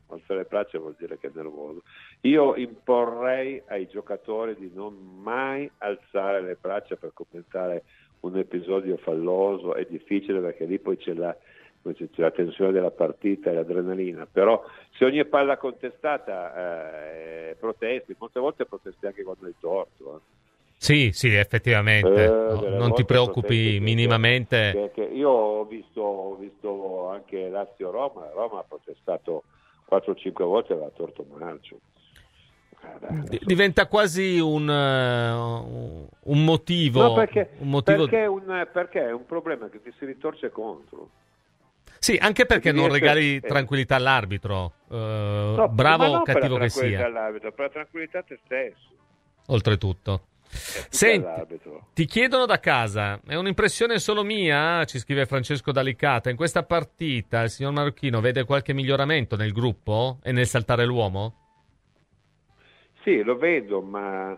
alzare le braccia vuol dire che è nervoso. Io imporrei ai giocatori di non mai alzare le braccia per commentare un episodio falloso. È difficile perché lì poi c'è la tensione della partita e l'adrenalina, però se ogni palla contestata protesti, molte volte protesti anche quando hai torto. Sì, effettivamente, non ti preoccupi minimamente. Perché io ho visto anche Lazio-Roma ha protestato 4-5 volte e aveva torto Marcio. Diventa quasi un motivo. No, perché è un problema che ti si ritorce contro. Sì, anche perché non regali tranquillità all'arbitro, bravo o cattivo che sia. Per la tranquillità te stesso. Oltretutto. Senti, ti chiedono da casa, è un'impressione solo mia? Ci scrive Francesco D'Alicata. In questa partita il signor Marocchino vede qualche miglioramento nel gruppo e nel saltare l'uomo? Sì, lo vedo, ma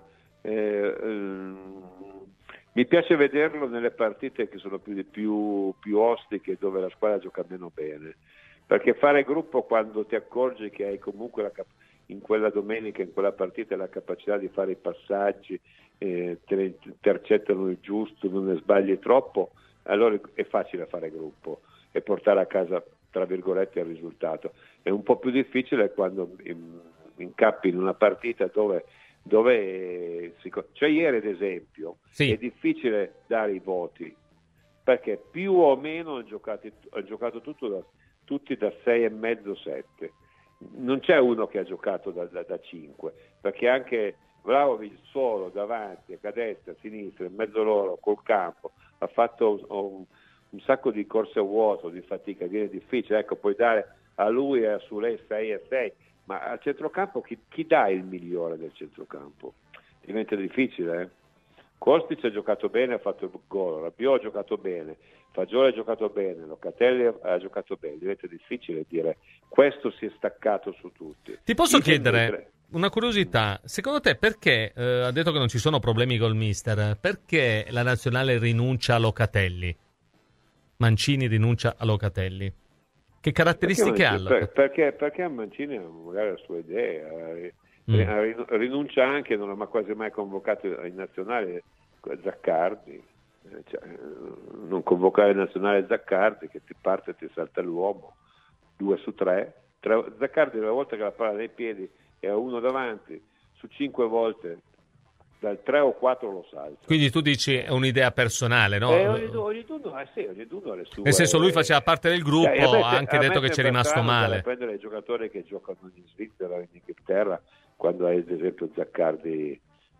mi piace vederlo nelle partite che sono più ostiche, dove la squadra gioca meno bene, perché fare gruppo quando ti accorgi che hai comunque in quella domenica, in quella partita, la capacità di fare i passaggi, te ne intercettano il giusto, non ne sbagli troppo, allora è facile fare gruppo e portare a casa, tra virgolette, il risultato. È un po' più difficile quando incappi in una partita dove cioè ieri ad esempio è difficile dare i voti, perché più o meno hanno giocato tutti da 6,5-7. Non c'è uno che ha giocato da 5, perché anche Vlahovic solo davanti, a destra, a sinistra, in mezzo loro, col campo, ha fatto un sacco di corse a vuoto, di fatica, viene difficile. Ecco, puoi dare a lui e a Sule 6,6, ma al centrocampo chi dà il migliore del centrocampo? Diventa difficile, eh? Kostic ha giocato bene, ha fatto il gol, Rabiot ha giocato bene, Fagioli ha giocato bene, Locatelli ha giocato bene. Diventa difficile dire questo si è staccato su tutti. Ti posso chiedere una curiosità, secondo te perché, ha detto che non ci sono problemi col mister, perché la nazionale rinuncia a Locatelli? Mancini rinuncia a Locatelli. Che caratteristiche ha? Perché Mancini magari la sua idea, rinuncia anche, non ha quasi mai convocato in nazionale Zaccardi, non convocare in nazionale Zaccardi che ti parte e ti salta l'uomo 2 su 3. Zaccardi una volta che la palla nei piedi e ha uno davanti, su 5 volte dal 3 o 4 lo salta. Quindi tu dici è un'idea personale, no? Ognuno ha le sue. Nel senso, lui faceva parte del gruppo, ha anche detto che ci è rimasto male. Prendere i giocatori che giocano in Svizzera o in Inghilterra, quando hai ad esempio Zaccardi,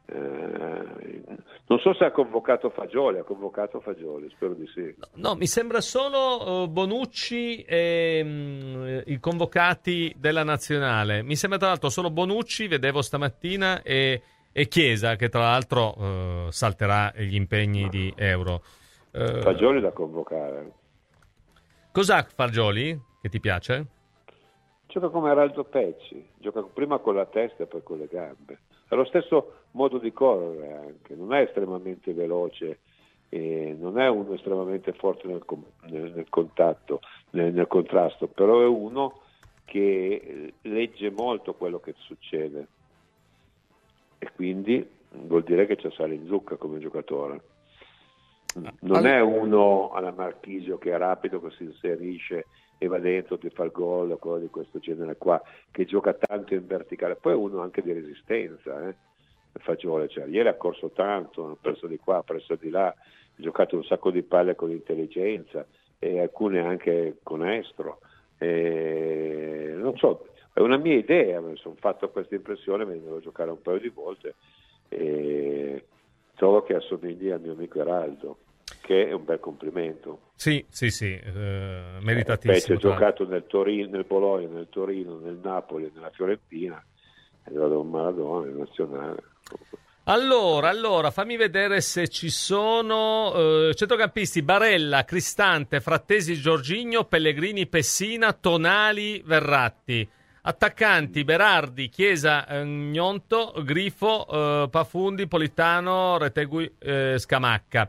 non so se ha convocato Fagioli, spero di sì. No, mi sembra solo Bonucci e i convocati della nazionale. Mi sembra tra l'altro solo Bonucci, vedevo stamattina, e Chiesa, che tra l'altro salterà gli impegni di Euro. Fagioli da convocare. Cos'ha Fagioli che ti piace? Gioca come Araldo Pecci, gioca prima con la testa e poi con le gambe. Ha lo stesso modo di correre anche, non è estremamente veloce, non è uno estremamente forte nel contatto, nel contrasto, però è uno che legge molto quello che succede e quindi vuol dire che c'è sale in zucca come giocatore. Non è uno alla Marchisio che è rapido, che si inserisce e va dentro, ti fa il gol o cose di questo genere qua, che gioca tanto in verticale. Poi è uno anche di resistenza, Fagioli, cioè, ieri ha corso tanto, ha preso di qua, ha preso di là, ha giocato un sacco di palle con intelligenza e alcune anche con estro. Non so, è una mia idea, mi sono fatto questa impressione vedendolo giocare un paio di volte e trovo che assomigli al mio amico Eraldo, che è un bel complimento. Sì, meritatissimo. Pecci ha giocato nel Torino, nel Bologna, nel Torino, nel Napoli, nella Fiorentina, è arrivato un Maradona in nazionale. Allora, fammi vedere se ci sono centrocampisti: Barella, Cristante, Frattesi, Jorginho, Pellegrini, Pessina, Tonali, Verratti. Attaccanti: Berardi, Chiesa, Gnonto, Grifo, Pafundi, Politano, Retegui, Scamacca.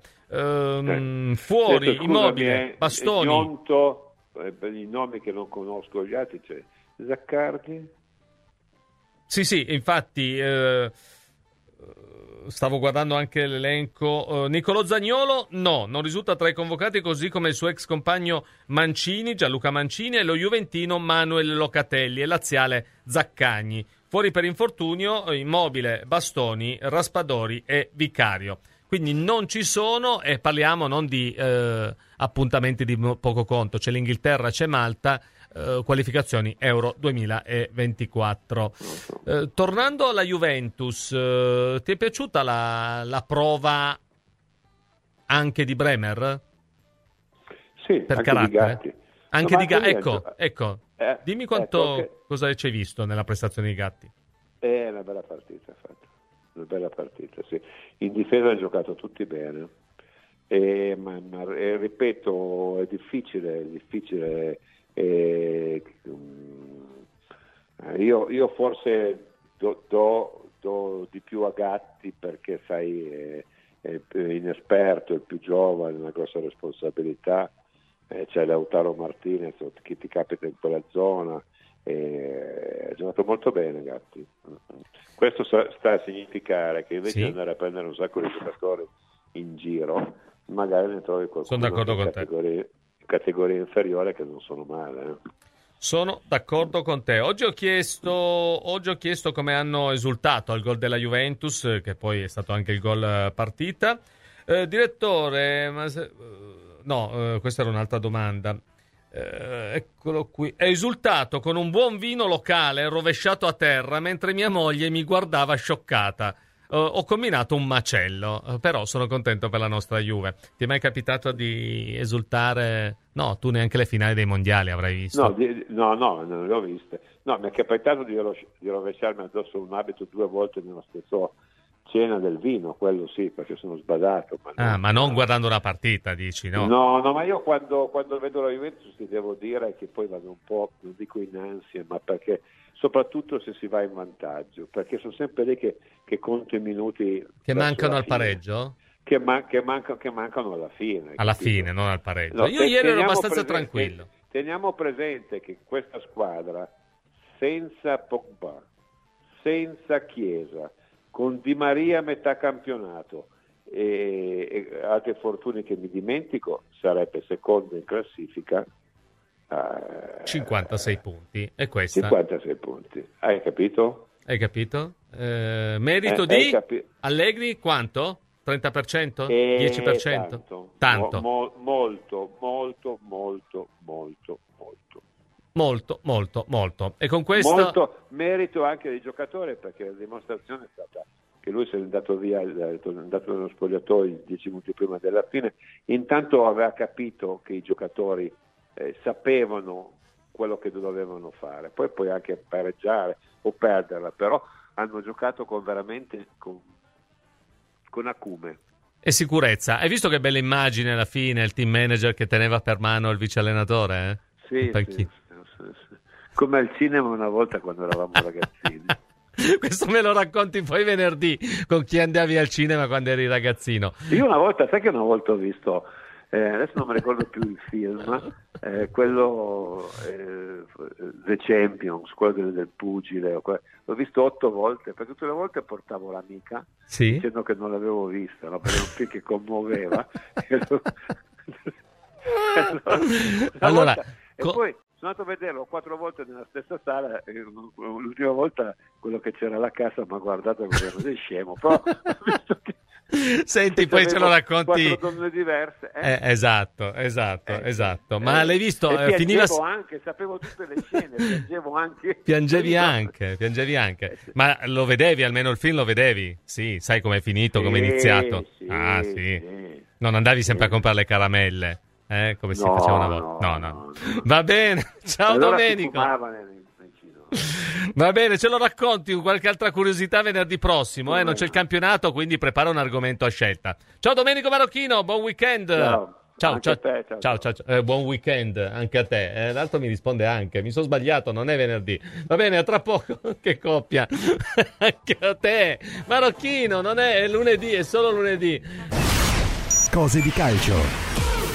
Fuori, Immobile, Bastoni. Gnonto, per i nomi che non conosco gli altri, c'è Zaccardi? Sì, infatti stavo guardando anche l'elenco. Niccolò Zaniolo non risulta tra i convocati, così come il suo ex compagno Mancini, Gianluca Mancini, e lo juventino Manuel Locatelli e laziale Zaccagni. Fuori per infortunio Immobile, Bastoni, Raspadori e Vicario. Quindi non ci sono, e parliamo non di appuntamenti di poco conto. C'è l'Inghilterra, c'è Malta, qualificazioni Euro 2024. Tornando alla Juventus, ti è piaciuta la prova anche di Bremer? Sì, per anche carattere? di Gatti. Anche No, di Gatti, ecco. Dimmi cosa ci hai visto nella prestazione di Gatti. È una bella partita, infatti. Una bella partita, sì. In difesa hanno giocato tutti bene. Ma ripeto, è difficile. Io forse do di più a Gatti, perché sai, è inesperto, è più giovane, una grossa responsabilità. C'è Lautaro Martinez che ti capita in quella zona, ha giocato molto bene Gatti. Questo sta a significare che invece di andare a prendere un sacco di giocatori in giro, magari ne trovi qualcuno in categoria inferiore che non sono male. Sono d'accordo con te. Oggi ho chiesto come hanno esultato al gol della Juventus, che poi è stato anche il gol partita. Direttore, questa era un'altra domanda. Eccolo qui. È esultato con un buon vino locale rovesciato a terra mentre mia moglie mi guardava scioccata. Ho combinato un macello, però sono contento per la nostra Juve. Ti è mai capitato di esultare? No, tu neanche le finali dei mondiali avrai visto. No, non le ho viste. No, mi è capitato di rovesciarmi addosso un abito 2 volte nello stesso cena del vino, quello sì, perché sono sbadato. Ma non guardando una partita, dici, no? No, ma io quando vedo la Juventus ti devo dire che poi vado un po', non dico in ansia, ma perché soprattutto se si va in vantaggio, perché sono sempre lì che conto i minuti che mancano al pareggio, che mancano alla fine. Alla fine, non al pareggio. No, io ieri ero abbastanza tranquillo. Teniamo presente che questa squadra, senza Pogba, senza Chiesa, con Di Maria a metà campionato e altre fortune che mi dimentico, sarebbe secondo in classifica. 56 punti, e questa 56 punti, hai capito? Merito di Allegri quanto? 30%? 10%? Tanto. Molto. E con questo molto merito anche dei giocatori, perché la dimostrazione è stata che lui se è andato via, è andato nello spogliatoio 10 minuti prima della fine. Intanto aveva capito che i giocatori sapevano quello che dovevano fare, poi puoi anche pareggiare o perderla, però hanno giocato veramente con acume e sicurezza. Hai visto che bella immagine alla fine, il team manager che teneva per mano il vice allenatore? Sì. Come al cinema una volta quando eravamo ragazzini. Questo me lo racconti poi venerdì, con chi andavi al cinema quando eri ragazzino. Io una volta ho visto, adesso non mi ricordo più il film, quello The Champions, quello del pugile, l'ho visto 8 volte, perché tutte le volte portavo l'amica dicendo che non l'avevo vista, no? Perché era un film che commuoveva. Allora, e poi sono andato a vederlo 4 volte nella stessa sala, e l'ultima volta quello che c'era alla cassa mi ha guardato e mi ha detto scemo, però ho visto che senti, poi ce lo racconti. 4 donne diverse. Esatto. Ma l'hai visto? Finiva anche, sapevo tutte le scene, piangevo anche. Piangevi anche. Ma lo vedevi, almeno il film lo vedevi? Sì, sai com'è finito, come è iniziato? Sì. Non andavi sempre a comprare le caramelle? Come si faceva una volta? No. Va bene, ciao allora Domenico. Va bene, ce lo racconti qualche altra curiosità venerdì prossimo, non c'è il campionato, quindi prepara un argomento a scelta. Ciao Domenico Marocchino, buon weekend. Ciao. Buon weekend anche a te. L'altro mi risponde anche, mi sono sbagliato, non è venerdì. Va bene, a tra poco. Che coppia. Anche a te Marocchino, non è lunedì, è solo lunedì. Cose di calcio.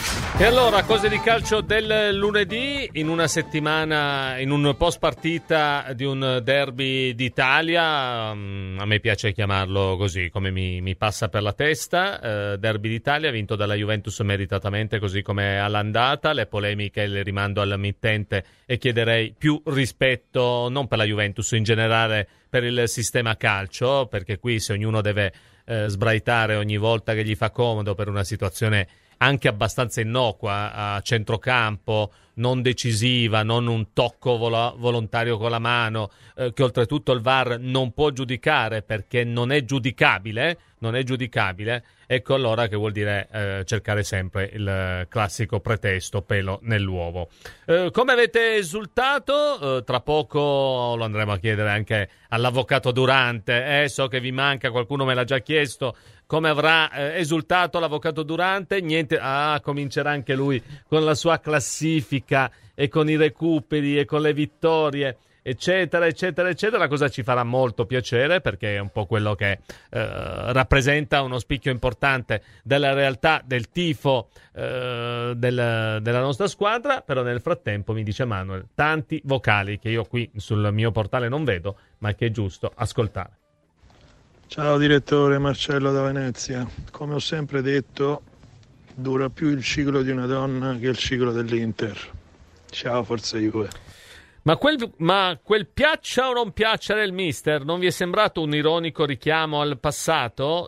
E allora, cose di calcio del lunedì, in una settimana, in un post partita di un derby d'Italia, a me piace chiamarlo così, come mi passa per la testa, derby d'Italia vinto dalla Juventus meritatamente, così come all'andata. Le polemiche le rimando al mittente e chiederei più rispetto, non per la Juventus, in generale per il sistema calcio, perché qui se ognuno deve sbraitare ogni volta che gli fa comodo per una situazione anche abbastanza innocua a centrocampo, non decisiva, non un tocco volontario con la mano, che oltretutto il VAR non può giudicare perché non è giudicabile, ecco allora che vuol dire cercare sempre il classico pretesto pelo nell'uovo. Come avete esultato? Tra poco lo andremo a chiedere anche all'avvocato Durante, so che vi manca, qualcuno me l'ha già chiesto. Come avrà esultato l'avvocato Durante? Niente, comincerà anche lui con la sua classifica e con i recuperi e con le vittorie, eccetera, eccetera, eccetera, cosa ci farà molto piacere, perché è un po' quello che rappresenta uno spicchio importante della realtà del tifo della nostra squadra. Però nel frattempo, mi dice Manuel, tanti vocali che io qui sul mio portale non vedo, ma che è giusto ascoltare. Ciao direttore, Marcello da Venezia. Come ho sempre detto, dura più il ciclo di una donna che il ciclo dell'Inter. Ciao, forza Juve. Ma quel piaccia o non piaccia del mister, non vi è sembrato un ironico richiamo al passato,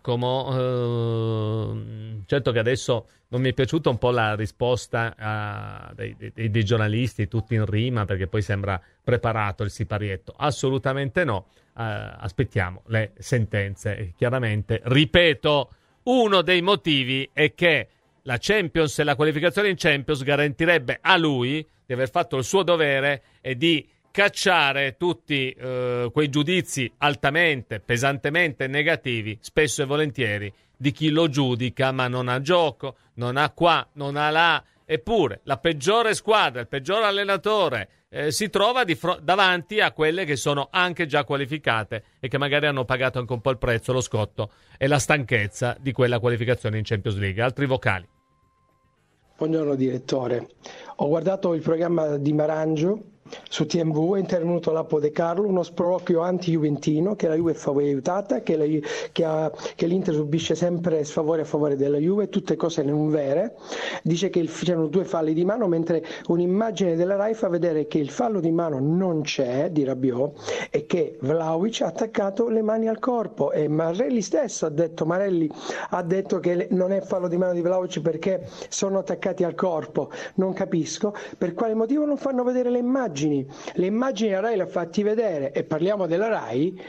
Giacomo? Certo che adesso non mi è piaciuta un po' la risposta dei giornalisti, tutti in rima, perché poi sembra preparato il siparietto. Assolutamente no. Aspettiamo le sentenze. Chiaramente, ripeto, uno dei motivi è che la Champions e la qualificazione in Champions garantirebbe a lui di aver fatto il suo dovere e di cacciare tutti quei giudizi altamente, pesantemente negativi, spesso e volentieri, di chi lo giudica ma non ha gioco, non ha qua, non ha là. Eppure la peggiore squadra, il peggior allenatore si trova davanti a quelle che sono anche già qualificate e che magari hanno pagato anche un po' il prezzo, lo scotto e la stanchezza di quella qualificazione in Champions League. Altri vocali. Buongiorno direttore, ho guardato il programma di Marangio su TMV, è intervenuto Lapo De Carlo, uno sproloquio anti-juventino, che la Juve è favoritata, che l'Inter subisce sempre sfavore a favore della Juve, tutte cose non vere. Dice che c'erano 2 falli di mano, mentre un'immagine della Rai fa vedere che il fallo di mano non c'è, di Rabiot, e che Vlahovic ha attaccato le mani al corpo, e Marelli stesso ha detto che non è fallo di mano di Vlahovic perché sono attaccati al corpo. Non capisco per quale motivo non fanno vedere le immagini. Le immagini la Rai le ha fatti vedere, e parliamo della Rai.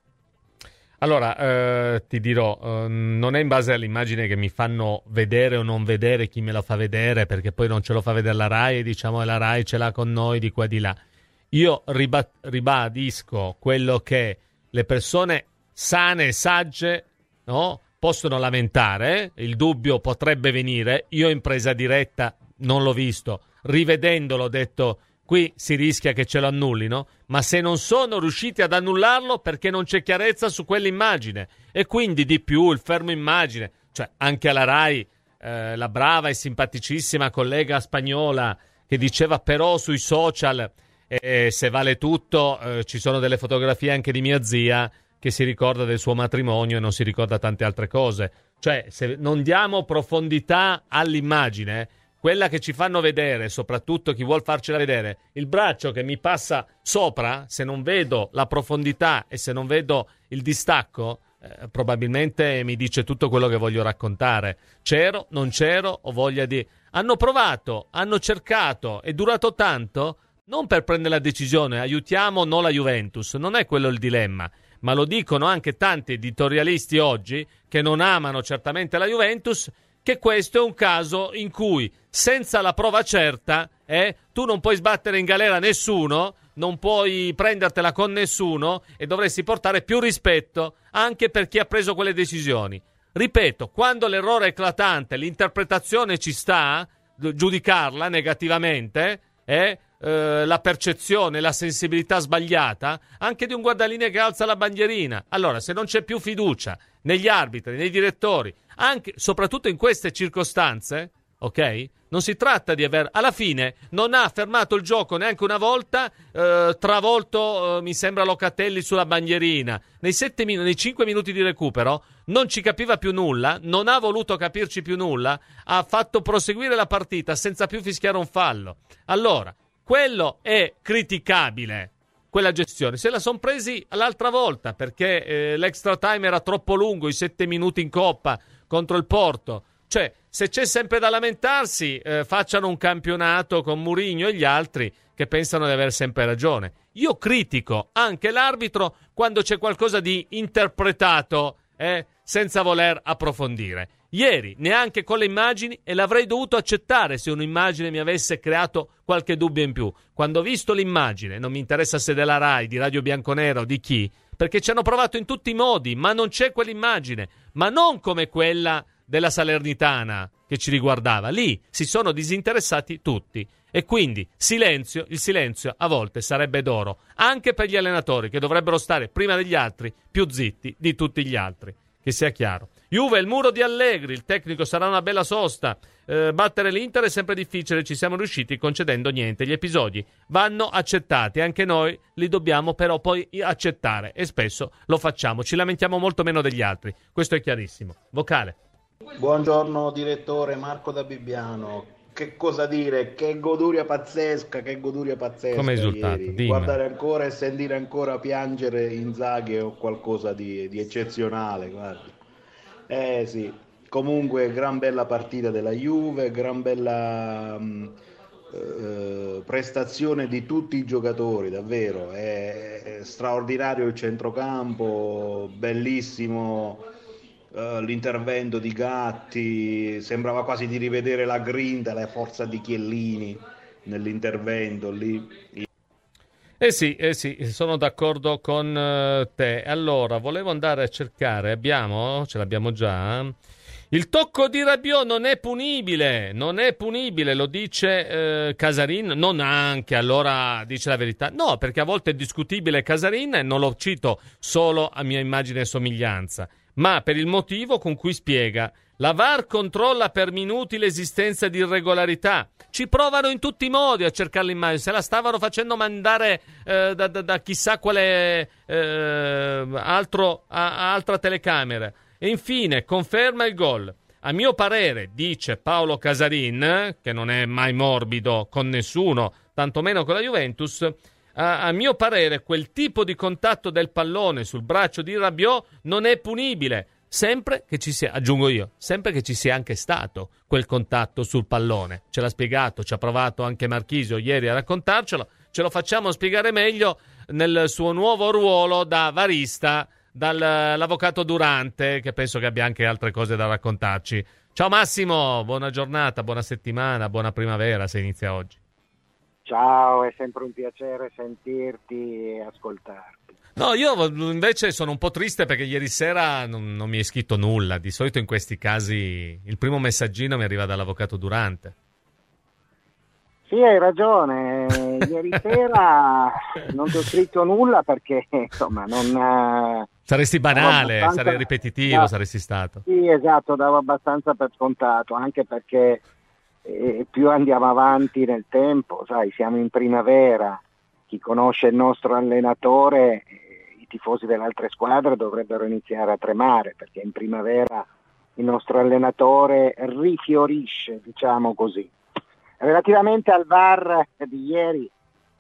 Allora, ti dirò, non è in base all'immagine che mi fanno vedere o non vedere chi me la fa vedere, perché poi non ce lo fa vedere la Rai e diciamo che la Rai ce l'ha con noi di qua e di là. Io ribadisco quello che le persone sane e sagge, no, possono lamentare, il dubbio potrebbe venire. Io in presa diretta non l'ho visto, rivedendolo ho detto: qui si rischia che ce lo annullino, ma se non sono riusciti ad annullarlo perché non c'è chiarezza su quell'immagine, e quindi di più il fermo immagine, cioè anche alla Rai la brava e simpaticissima collega spagnola che diceva però sui social se vale tutto, ci sono delle fotografie anche di mia zia che si ricorda del suo matrimonio e non si ricorda tante altre cose. Cioè, se non diamo profondità all'immagine, quella che ci fanno vedere, soprattutto chi vuol farcela vedere, il braccio che mi passa sopra, se non vedo la profondità e se non vedo il distacco, probabilmente mi dice tutto quello che voglio raccontare. C'ero, non c'ero, ho voglia di... Hanno provato, hanno cercato, è durato tanto, non per prendere la decisione, aiutiamo o no la Juventus, non è quello il dilemma, ma lo dicono anche tanti editorialisti oggi che non amano certamente la Juventus, che questo è un caso in cui senza la prova certa tu non puoi sbattere in galera nessuno, non puoi prendertela con nessuno e dovresti portare più rispetto anche per chi ha preso quelle decisioni. Ripeto, quando l'errore è eclatante, l'interpretazione ci sta, giudicarla negativamente, la percezione, la sensibilità sbagliata anche di un guardalinee che alza la bandierina. Allora, se non c'è più fiducia negli arbitri, nei direttori, anche soprattutto in queste circostanze, ok? Non si tratta di alla fine non ha fermato il gioco neanche una volta, travolto mi sembra Locatelli sulla bandierina. Nei 5 minuti di recupero non ci capiva più nulla, non ha voluto capirci più nulla, ha fatto proseguire la partita senza più fischiare un fallo. Allora, quello è criticabile, quella gestione. Se la son presi l'altra volta perché l'extra time era troppo lungo, i 7 minuti in Coppa contro il Porto. Cioè, se c'è sempre da lamentarsi, facciano un campionato con Mourinho e gli altri che pensano di aver sempre ragione. Io critico anche l'arbitro quando c'è qualcosa di interpretato, senza voler approfondire. Ieri, neanche con le immagini, e l'avrei dovuto accettare se un'immagine mi avesse creato qualche dubbio in più. Quando ho visto l'immagine, non mi interessa se della Rai, di Radio Bianconera o di chi, perché ci hanno provato in tutti i modi, ma non c'è quell'immagine, ma non come quella della Salernitana che ci riguardava. Lì si sono disinteressati tutti e quindi il silenzio a volte sarebbe d'oro anche per gli allenatori che dovrebbero stare prima degli altri più zitti di tutti gli altri, che sia chiaro. Juve, il muro di Allegri, il tecnico sarà una bella sosta, battere l'Inter è sempre difficile, ci siamo riusciti concedendo niente, gli episodi vanno accettati, anche noi li dobbiamo però poi accettare e spesso lo facciamo, ci lamentiamo molto meno degli altri, questo è chiarissimo. Vocale. Buongiorno direttore, Marco da Bibbiano. Che cosa dire? Che goduria pazzesca. Come è esultato? Guardare ancora e sentire ancora piangere Inzaghi è qualcosa di eccezionale, guardi. Sì, comunque gran bella partita della Juve, gran bella prestazione di tutti i giocatori, davvero. È straordinario il centrocampo, bellissimo. L'intervento di Gatti, sembrava quasi di rivedere la grinta, la forza di Chiellini nell'intervento lì. Sì, sono d'accordo con te. Allora, volevo andare a cercare, ce l'abbiamo già. Il tocco di Rabiot non è punibile, lo dice Casarin, non anche, allora dice la verità. No, perché a volte è discutibile Casarin e non lo cito solo a mia immagine e somiglianza, ma per il motivo con cui spiega: la VAR controlla per minuti l'esistenza di irregolarità. Ci provano in tutti i modi a cercare l'immagine. Se la stavano facendo mandare da chissà quale altra telecamera. E infine conferma il gol. A mio parere, dice Paolo Casarin, che non è mai morbido con nessuno, tantomeno con la Juventus, a mio parere quel tipo di contatto del pallone sul braccio di Rabiot non è punibile, sempre che ci sia, aggiungo io, sempre che ci sia anche stato quel contatto sul pallone. Ce l'ha spiegato, ci ha provato anche Marchisio ieri a raccontarcelo, ce lo facciamo spiegare meglio nel suo nuovo ruolo da varista dall'avvocato Durante, che penso che abbia anche altre cose da raccontarci. Ciao Massimo, buona giornata, buona settimana, buona primavera se inizia oggi. Ciao, è sempre un piacere sentirti e ascoltarti. No, io invece sono un po' triste perché ieri sera non mi è scritto nulla. Di solito in questi casi il primo messaggino mi arriva dall'avvocato Durante. Sì, hai ragione. Ieri sera non ti ho scritto nulla perché, insomma, non... Saresti banale, sarei ripetitivo, saresti stato. Sì, esatto, davo abbastanza per scontato, anche perché più andiamo avanti nel tempo, sai, siamo in primavera, chi conosce il nostro allenatore, i tifosi delle altre squadre dovrebbero iniziare a tremare, perché in primavera il nostro allenatore rifiorisce, diciamo così. Relativamente al VAR di ieri,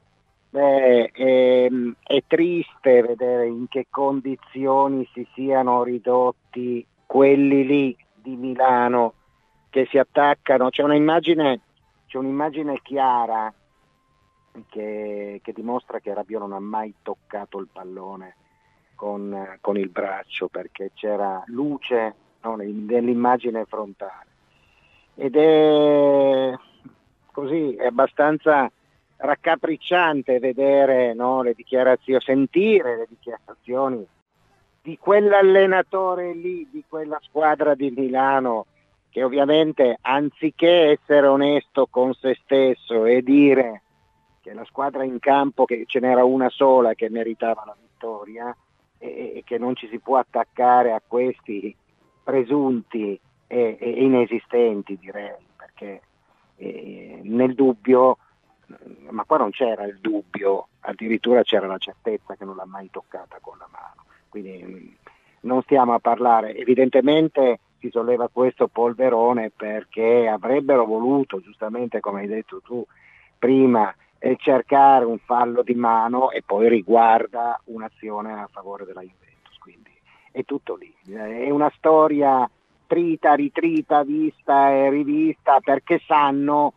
è triste vedere in che condizioni si siano ridotti quelli lì di Milano che si attaccano. C'è un'immagine chiara che dimostra che Rabiot non ha mai toccato il pallone con il braccio, perché c'era luce, no, nell'immagine frontale, ed è così, è abbastanza raccapricciante vedere, no, sentire le dichiarazioni di quell'allenatore lì, di quella squadra di Milano, che ovviamente, anziché essere onesto con se stesso e dire che la squadra in campo, che ce n'era una sola che meritava la vittoria e che non ci si può attaccare a questi presunti e inesistenti, direi, perché nel dubbio, ma qua non c'era il dubbio, addirittura c'era la certezza che non l'ha mai toccata con la mano, quindi non stiamo a parlare, evidentemente si solleva questo polverone perché avrebbero voluto, giustamente come hai detto tu prima, cercare un fallo di mano, e poi riguarda un'azione a favore della Juventus, quindi è tutto lì, è una storia trita, ritrita, vista e rivista, perché sanno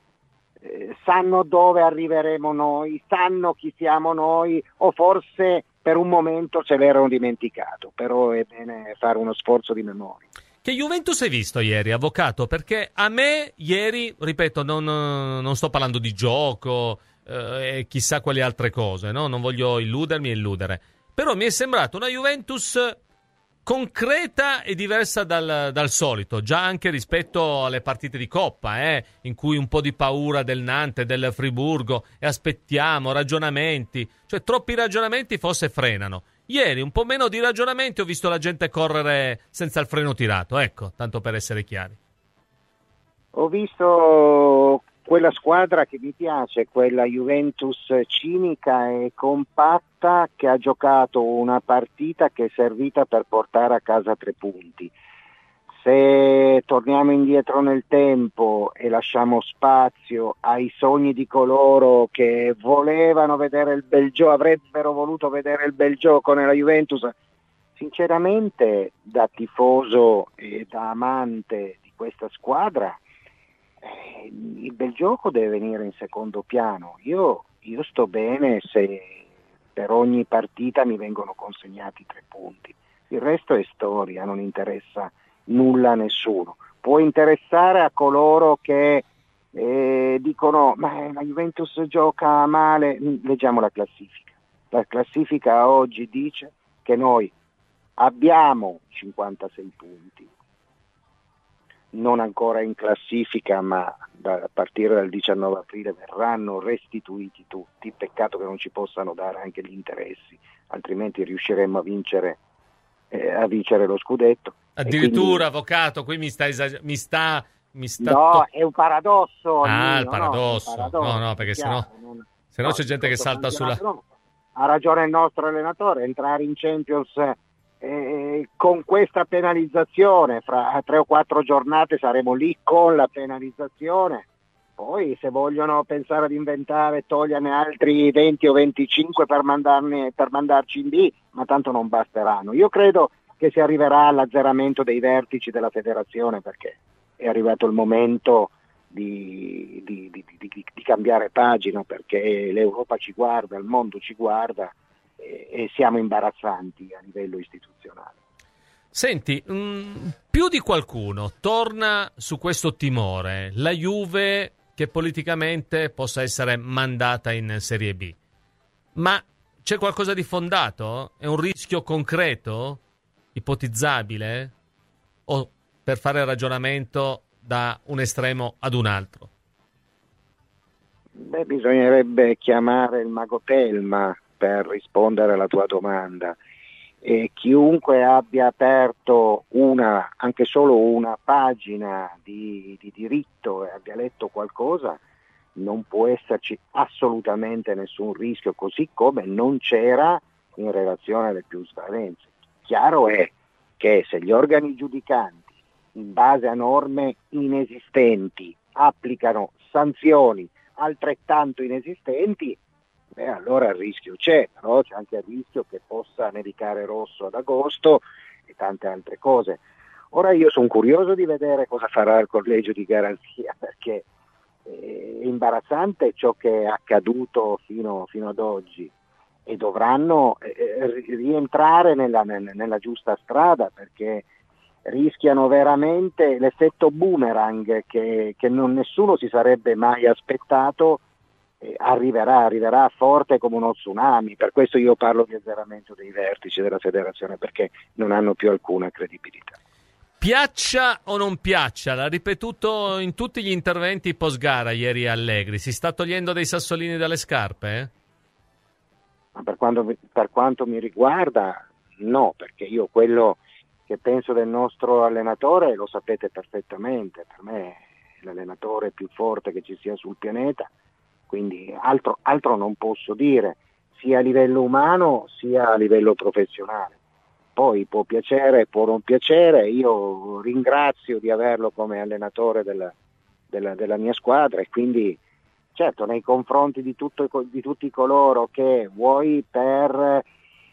dove arriveremo noi, sanno chi siamo noi, o forse per un momento se l'erano dimenticato, però è bene fare uno sforzo di memoria. Che Juventus hai visto ieri, avvocato? Perché a me ieri, ripeto, non sto parlando di gioco e chissà quali altre cose, no? Non voglio illudermi e illudere, però mi è sembrata una Juventus concreta e diversa dal solito, già anche rispetto alle partite di Coppa, in cui un po' di paura del Nantes, del Friburgo, e aspettiamo, ragionamenti, cioè troppi ragionamenti forse frenano. Ieri un po' meno di ragionamenti, ho visto la gente correre senza il freno tirato, ecco, tanto per essere chiari. Ho visto quella squadra che mi piace, quella Juventus cinica e compatta, che ha giocato una partita che è servita per portare a casa 3 punti. Se torniamo indietro nel tempo e lasciamo spazio ai sogni di coloro che volevano vedere il bel gioco, avrebbero voluto vedere il bel gioco nella Juventus, sinceramente da tifoso e da amante di questa squadra, il bel gioco deve venire in secondo piano. Io sto bene se per ogni partita mi vengono consegnati 3 punti, il resto è storia, non interessa nulla a nessuno. Può interessare a coloro che dicono ma la Juventus gioca male. Leggiamo la classifica oggi dice che noi abbiamo 56 punti, non ancora in classifica, ma a partire dal 19 aprile verranno restituiti tutti, peccato che non ci possano dare anche gli interessi, altrimenti riusciremmo a vincere lo scudetto. Addirittura, quindi, avvocato, qui mi sta no, è un paradosso. Il paradosso. No, perché sennò c'è gente che salta sulla... Ha ragione il nostro allenatore, entrare in Champions con questa penalizzazione, fra 3 o 4 giornate saremo lì con la penalizzazione. Poi se vogliono pensare ad inventare, toglierne altri 20 o 25 per mandarci in B, ma tanto non basteranno. Io credo che si arriverà all'azzeramento dei vertici della federazione, perché è arrivato il momento di cambiare pagina, perché l'Europa ci guarda, il mondo ci guarda e siamo imbarazzanti a livello istituzionale. Senti, più di qualcuno torna su questo timore, la Juve che politicamente possa essere mandata in Serie B, ma c'è qualcosa di fondato? È un rischio concreto? Ipotizzabile? O per fare ragionamento da un estremo ad un altro? Bisognerebbe chiamare il mago Telma per rispondere alla tua domanda, e chiunque abbia aperto anche solo una pagina di diritto e abbia letto qualcosa, non può esserci assolutamente nessun rischio, così come non c'era in relazione alle plusvalenze. Chiaro è che se gli organi giudicanti, in base a norme inesistenti, applicano sanzioni altrettanto inesistenti, allora il rischio c'è, però c'è anche il rischio che possa nevicare rosso ad agosto e tante altre cose. Ora io sono curioso di vedere cosa farà il collegio di garanzia, perché è imbarazzante ciò che è accaduto fino ad oggi, e dovranno rientrare nella giusta strada, perché rischiano veramente l'effetto boomerang che nessuno si sarebbe mai aspettato. Arriverà forte come uno tsunami. Per questo io parlo di azzeramento dei vertici della federazione, perché non hanno più alcuna credibilità. Piaccia o non piaccia, l'ha ripetuto in tutti gli interventi post gara ieri Allegri, si sta togliendo dei sassolini dalle scarpe? Ma per quanto mi riguarda no, perché io quello che penso del nostro allenatore lo sapete perfettamente. Per me l'allenatore più forte che ci sia sul pianeta, quindi altro non posso dire, sia a livello umano sia a livello professionale. Poi può piacere, può non piacere, io ringrazio di averlo come allenatore della mia squadra, e quindi certo nei confronti di tutti coloro che vuoi per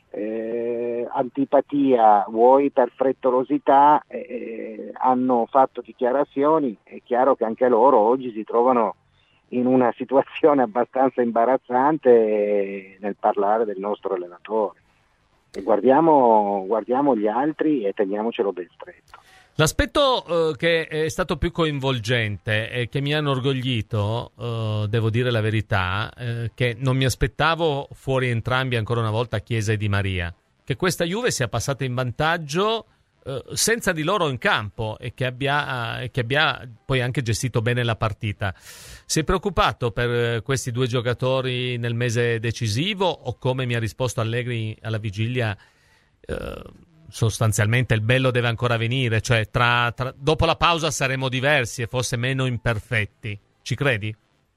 antipatia, vuoi per frettolosità hanno fatto dichiarazioni, è chiaro che anche loro oggi si trovano in una situazione abbastanza imbarazzante nel parlare del nostro allenatore. E guardiamo gli altri e teniamocelo ben stretto. L'aspetto che è stato più coinvolgente e che mi ha inorgoglito, devo dire la verità, che non mi aspettavo fuori entrambi ancora una volta Chiesa e Di Maria, che questa Juve sia passata in vantaggio senza di loro in campo e che abbia poi anche gestito bene la partita. Sei preoccupato per questi due giocatori nel mese decisivo, o come mi ha risposto Allegri alla vigilia, sostanzialmente il bello deve ancora venire, cioè dopo la pausa saremo diversi e forse meno imperfetti? Ci credi?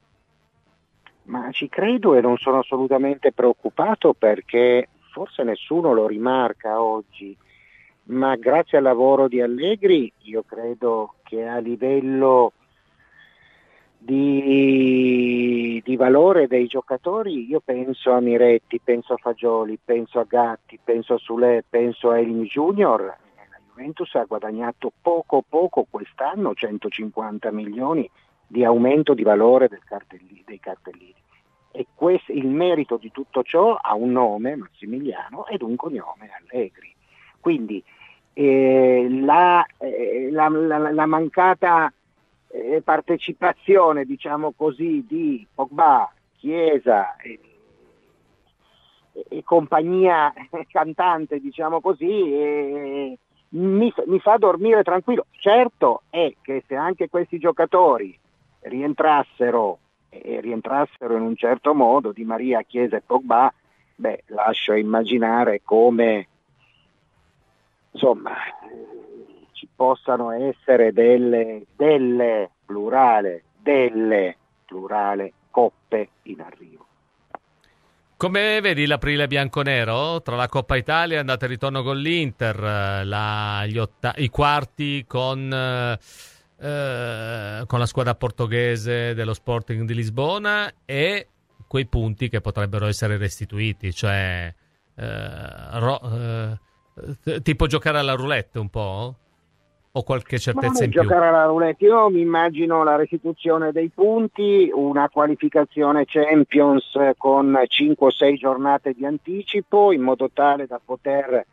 Ma ci credo e non sono assolutamente preoccupato, perché forse nessuno lo rimarca oggi, ma grazie al lavoro di Allegri io credo che a livello di valore dei giocatori, io penso a Miretti, penso a Fagioli, penso a Gatti, penso a Sule, penso a Elmi Junior. La Juventus ha guadagnato poco quest'anno 150 milioni di aumento di valore dei cartellini, e il merito di tutto ciò ha un nome, Massimiliano, ed un cognome, Allegri. Quindi la mancata partecipazione, diciamo così, di Pogba, Chiesa e compagnia cantante, diciamo così, mi fa dormire tranquillo. Certo è che se anche questi giocatori rientrassero in un certo modo, Di Maria, Chiesa e Pogba, lascio immaginare come, insomma, ci possano essere delle plurale coppe in arrivo. Come vedi l'aprile bianconero? Tra la Coppa Italia, andata e ritorno con l'Inter, i quarti con la squadra portoghese dello Sporting di Lisbona, e quei punti che potrebbero essere restituiti, cioè tipo giocare alla roulette un po'? O qualche certezza in più? Giocare alla roulette, io mi immagino la restituzione dei punti, una qualificazione Champions con 5 o 6 giornate di anticipo, in modo tale da poter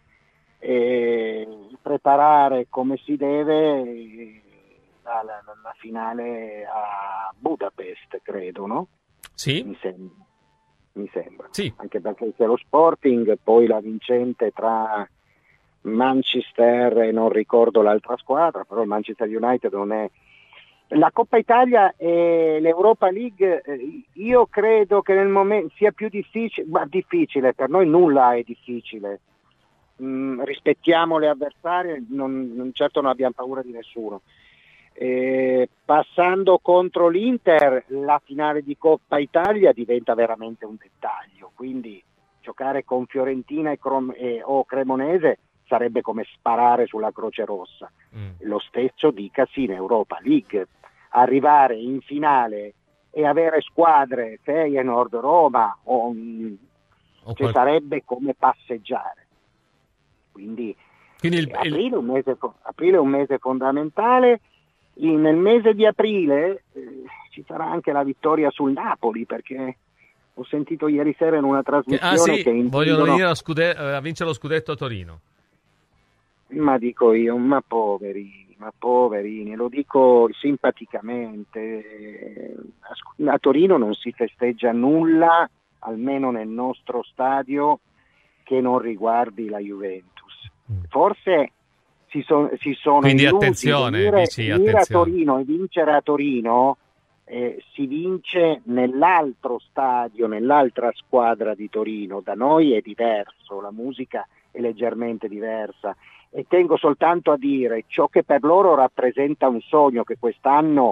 preparare come si deve la finale a Budapest, credo, no? Sì. Mi sembra. Sì. Anche perché c'è lo Sporting, poi la vincente tra Manchester e non ricordo l'altra squadra, però il Manchester United non è. La Coppa Italia e l'Europa League, io credo che nel momento sia più difficile, per noi nulla è difficile, rispettiamo le avversarie, certo non abbiamo paura di nessuno. Passando contro l'Inter, la finale di Coppa Italia diventa veramente un dettaglio, quindi giocare con Fiorentina o Cremonese sarebbe come sparare sulla Croce Rossa. Lo stesso dicasi in Europa League, arrivare in finale e avere squadre Feyenoord, Roma sarebbe come passeggiare. Quindi aprile è un mese fondamentale. Nel mese di aprile ci sarà anche la vittoria sul Napoli, perché ho sentito ieri sera in una trasmissione che vogliono venire a vincere lo scudetto a Torino. Ma dico io, ma poverini, lo dico simpaticamente, a Torino non si festeggia nulla, almeno nel nostro stadio, che non riguardi la Juventus. Forse si sono quindi illusi, attenzione, venire a Torino e vincere a Torino, si vince nell'altro stadio, nell'altra squadra di Torino. Da noi è diverso, la musica è leggermente diversa, e tengo soltanto a dire ciò che per loro rappresenta un sogno, che quest'anno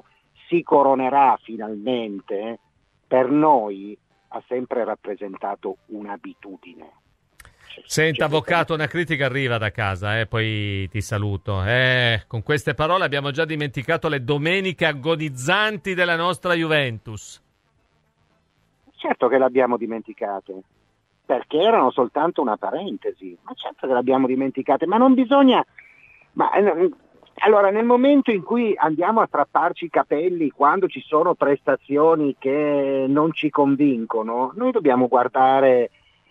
si coronerà finalmente, per noi ha sempre rappresentato un'abitudine. Senta, avvocato, una critica arriva da casa, poi ti saluto. Con queste parole abbiamo già dimenticato le domeniche agonizzanti della nostra Juventus. Certo che l'abbiamo dimenticate, perché erano soltanto una parentesi, ma certo che l'abbiamo dimenticate, ma non bisogna... Allora, nel momento in cui andiamo a strapparci i capelli quando ci sono prestazioni che non ci convincono, noi dobbiamo guardare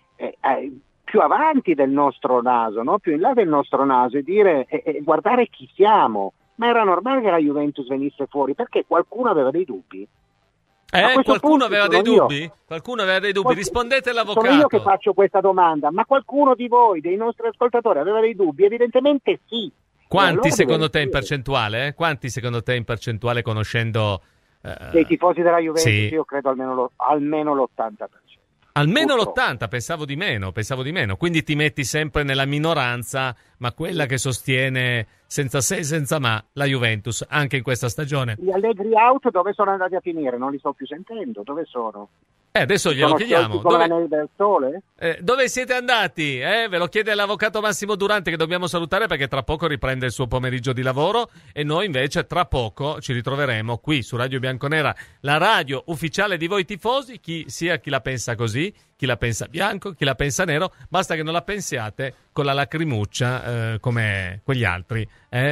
più avanti del nostro naso, no? Più in là del nostro naso, e dire guardare chi siamo. Ma era normale che la Juventus venisse fuori, perché qualcuno aveva dei dubbi. Qualcuno aveva dei dubbi? Qualcuno aveva dei dubbi? Rispondete all'avvocato. Sono io che faccio questa domanda, ma qualcuno di voi, dei nostri ascoltatori, aveva dei dubbi? Evidentemente sì. Quanti secondo te in percentuale? Quanti secondo te in percentuale, conoscendo dei tifosi della Juventus? Sì. Io credo almeno l'80%. Almeno l'80%, pensavo di meno. Quindi ti metti sempre nella minoranza, ma quella che sostiene senza se e senza ma la Juventus anche in questa stagione. Gli Allegri out dove sono andati a finire? Non li sto più sentendo. Dove sono? Adesso glielo chiediamo. Del sole? Dove siete andati? Ve lo chiede l'avvocato Massimo Durante, che dobbiamo salutare perché tra poco riprende il suo pomeriggio di lavoro, e noi invece tra poco ci ritroveremo qui su Radio Bianconera, la radio ufficiale di voi tifosi, chi la pensa così, chi la pensa bianco, chi la pensa nero, basta che non la pensiate con la lacrimuccia come quegli altri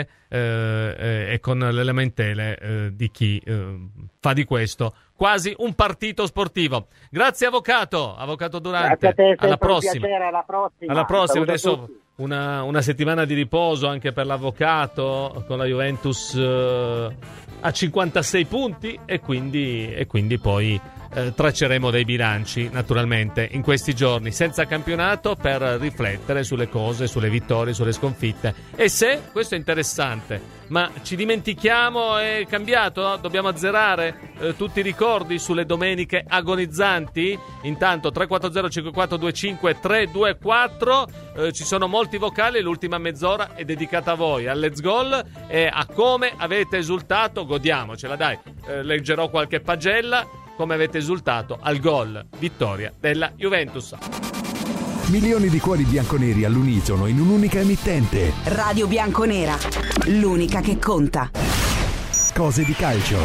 e con le lamentele di chi fa di questo quasi un partito sportivo. Grazie avvocato Durante. Grazie a te, alla prossima. Piacere, alla prossima. Adesso una settimana di riposo anche per l'avvocato, con la Juventus a 56 punti e quindi poi tracceremo dei bilanci naturalmente in questi giorni senza campionato, per riflettere sulle cose, sulle vittorie, sulle sconfitte. E se, questo è interessante, ma ci dimentichiamo, è cambiato? Dobbiamo azzerare tutti i ricordi sulle domeniche agonizzanti? Intanto 340 5425 324, ci sono molti vocali, l'ultima mezz'ora è dedicata a voi, al Let's Goal e a come avete esultato. Godiamocela, dai, leggerò qualche pagella. Come avete esultato al gol vittoria della Juventus. Milioni di cuori bianconeri all'unisono in un'unica emittente. Radio Bianconera, l'unica che conta. Cose di calcio.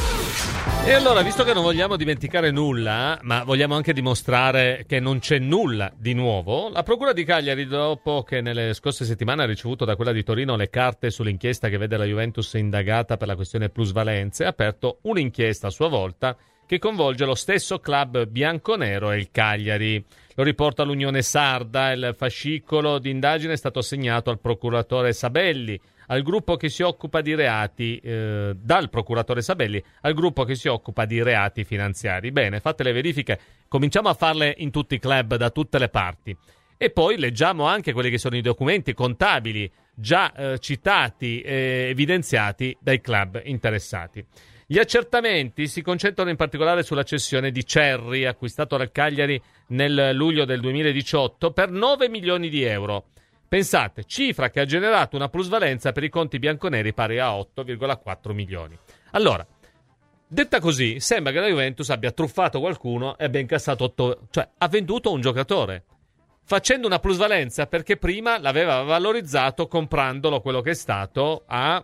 E allora, visto che non vogliamo dimenticare nulla, ma vogliamo anche dimostrare che non c'è nulla di nuovo, la Procura di Cagliari, dopo che nelle scorse settimane ha ricevuto da quella di Torino le carte sull'inchiesta che vede la Juventus indagata per la questione plusvalenze, ha aperto un'inchiesta a sua volta che coinvolge lo stesso club bianconero e il Cagliari. Lo riporta l'Unione Sarda. Il fascicolo di indagine è stato assegnato al procuratore Sabelli, al gruppo che si occupa di reati, dal procuratore Sabelli al gruppo che si occupa di reati finanziari. Bene, fatte le verifiche, cominciamo a farle in tutti i club, da tutte le parti. E poi leggiamo anche quelli che sono i documenti contabili già citati e evidenziati dai club interessati. Gli accertamenti si concentrano in particolare sulla cessione di Cerri, acquistato dal Cagliari nel luglio del 2018 per 9 milioni di euro. Pensate, cifra che ha generato una plusvalenza per i conti bianconeri pari a 8,4 milioni. Allora, detta così, sembra che la Juventus abbia truffato qualcuno e abbia incassato cioè ha venduto un giocatore, facendo una plusvalenza perché prima l'aveva valorizzato comprandolo, quello che è stato, a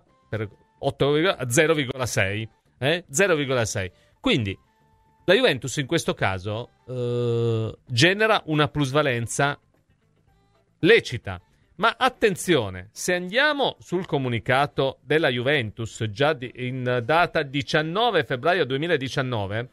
0,6. 0,6. Quindi la Juventus in questo caso genera una plusvalenza lecita. Ma attenzione, se andiamo sul comunicato della Juventus già in data 19 febbraio 2019,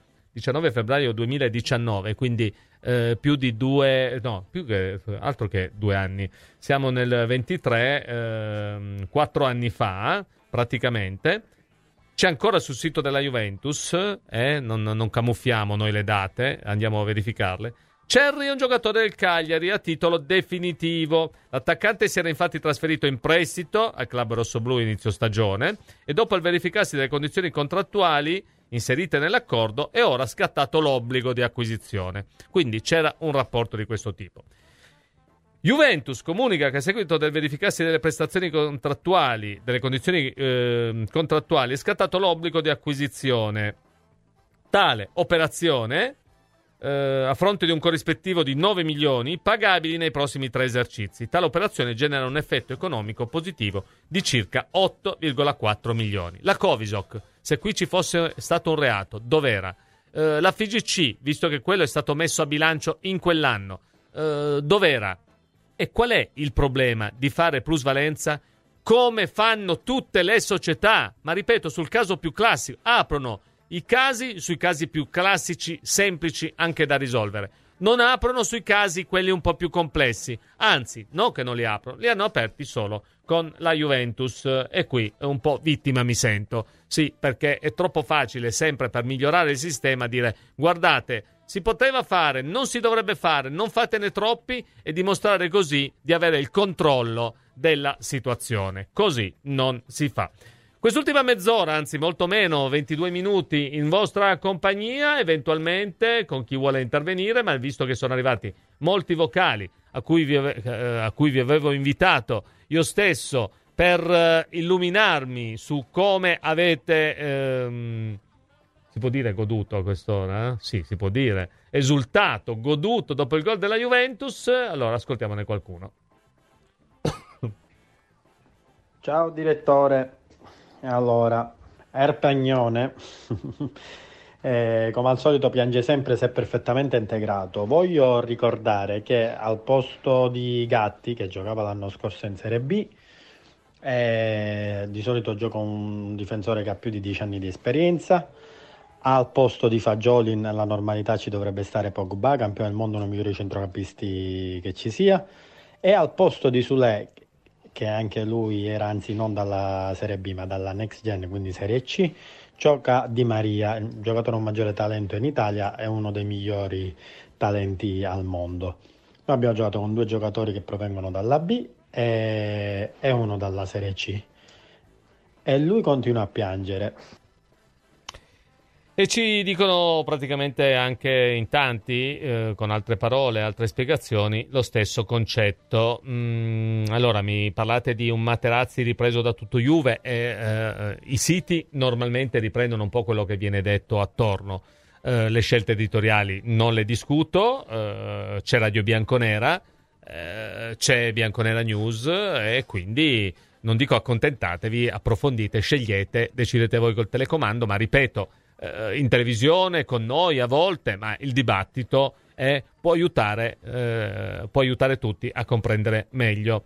quindi più che altro che 2 anni, siamo nel 23, 4 anni fa praticamente. C'è ancora sul sito della Juventus, non camuffiamo noi le date, andiamo a verificarle. Cerri è un giocatore del Cagliari a titolo definitivo. L'attaccante si era infatti trasferito in prestito al club rossoblù inizio stagione e dopo il verificarsi delle condizioni contrattuali inserite nell'accordo è ora scattato l'obbligo di acquisizione. Quindi c'era un rapporto di questo tipo. Juventus comunica che a seguito del verificarsi delle prestazioni contrattuali, delle condizioni contrattuali, è scattato l'obbligo di acquisizione. Tale operazione, a fronte di un corrispettivo di 9 milioni, pagabili nei prossimi 3 esercizi. Tale operazione genera un effetto economico positivo di circa 8,4 milioni. La Covisoc, se qui ci fosse stato un reato, dov'era? La FIGC, visto che quello è stato messo a bilancio in quell'anno, dov'era? E qual è il problema di fare plusvalenza? Come fanno tutte le società, ma ripeto, sul caso più classico, aprono i casi sui casi più classici, semplici, anche da risolvere. Non aprono sui casi quelli un po' più complessi. Anzi, no che non li aprono, li hanno aperti solo con la Juventus. E qui un po' vittima mi sento. Sì, perché è troppo facile sempre per migliorare il sistema dire guardate, si poteva fare, non si dovrebbe fare, non fatene troppi e dimostrare così di avere il controllo della situazione. Così non si fa. Quest'ultima mezz'ora, anzi molto meno, 22 minuti in vostra compagnia, eventualmente con chi vuole intervenire, ma visto che sono arrivati molti vocali a cui vi avevo invitato io stesso per illuminarmi su come avete, si può dire goduto a quest'ora? Sì, si può dire, esultato, goduto dopo il gol della Juventus, allora ascoltiamone qualcuno. Ciao direttore. Allora, Erpagnone, come al solito piange sempre se perfettamente integrato. Voglio ricordare che al posto di Gatti, che giocava l'anno scorso in Serie B, di solito gioca un difensore che ha più di 10 anni di esperienza. Al posto di Fagioli nella normalità ci dovrebbe stare Pogba, campione del mondo, uno dei migliori centrocampisti che ci sia. E al posto di Sule, che anche lui era anzi non dalla Serie B ma dalla Next Gen, quindi Serie C, gioca Di Maria, il giocatore con maggiore talento in Italia, è uno dei migliori talenti al mondo. Noi abbiamo giocato con 2 giocatori che provengono dalla B e uno dalla Serie C e lui continua a piangere. E ci dicono praticamente anche in tanti, con altre parole, altre spiegazioni, lo stesso concetto. Allora, mi parlate di un Materazzi ripreso da tutto Juve e i siti normalmente riprendono un po' quello che viene detto attorno. Le scelte editoriali non le discuto, c'è Radio Bianconera, c'è Bianconera News e quindi non dico accontentatevi, approfondite, scegliete, decidete voi col telecomando, ma ripeto, in televisione con noi a volte, ma il dibattito può aiutare tutti a comprendere meglio.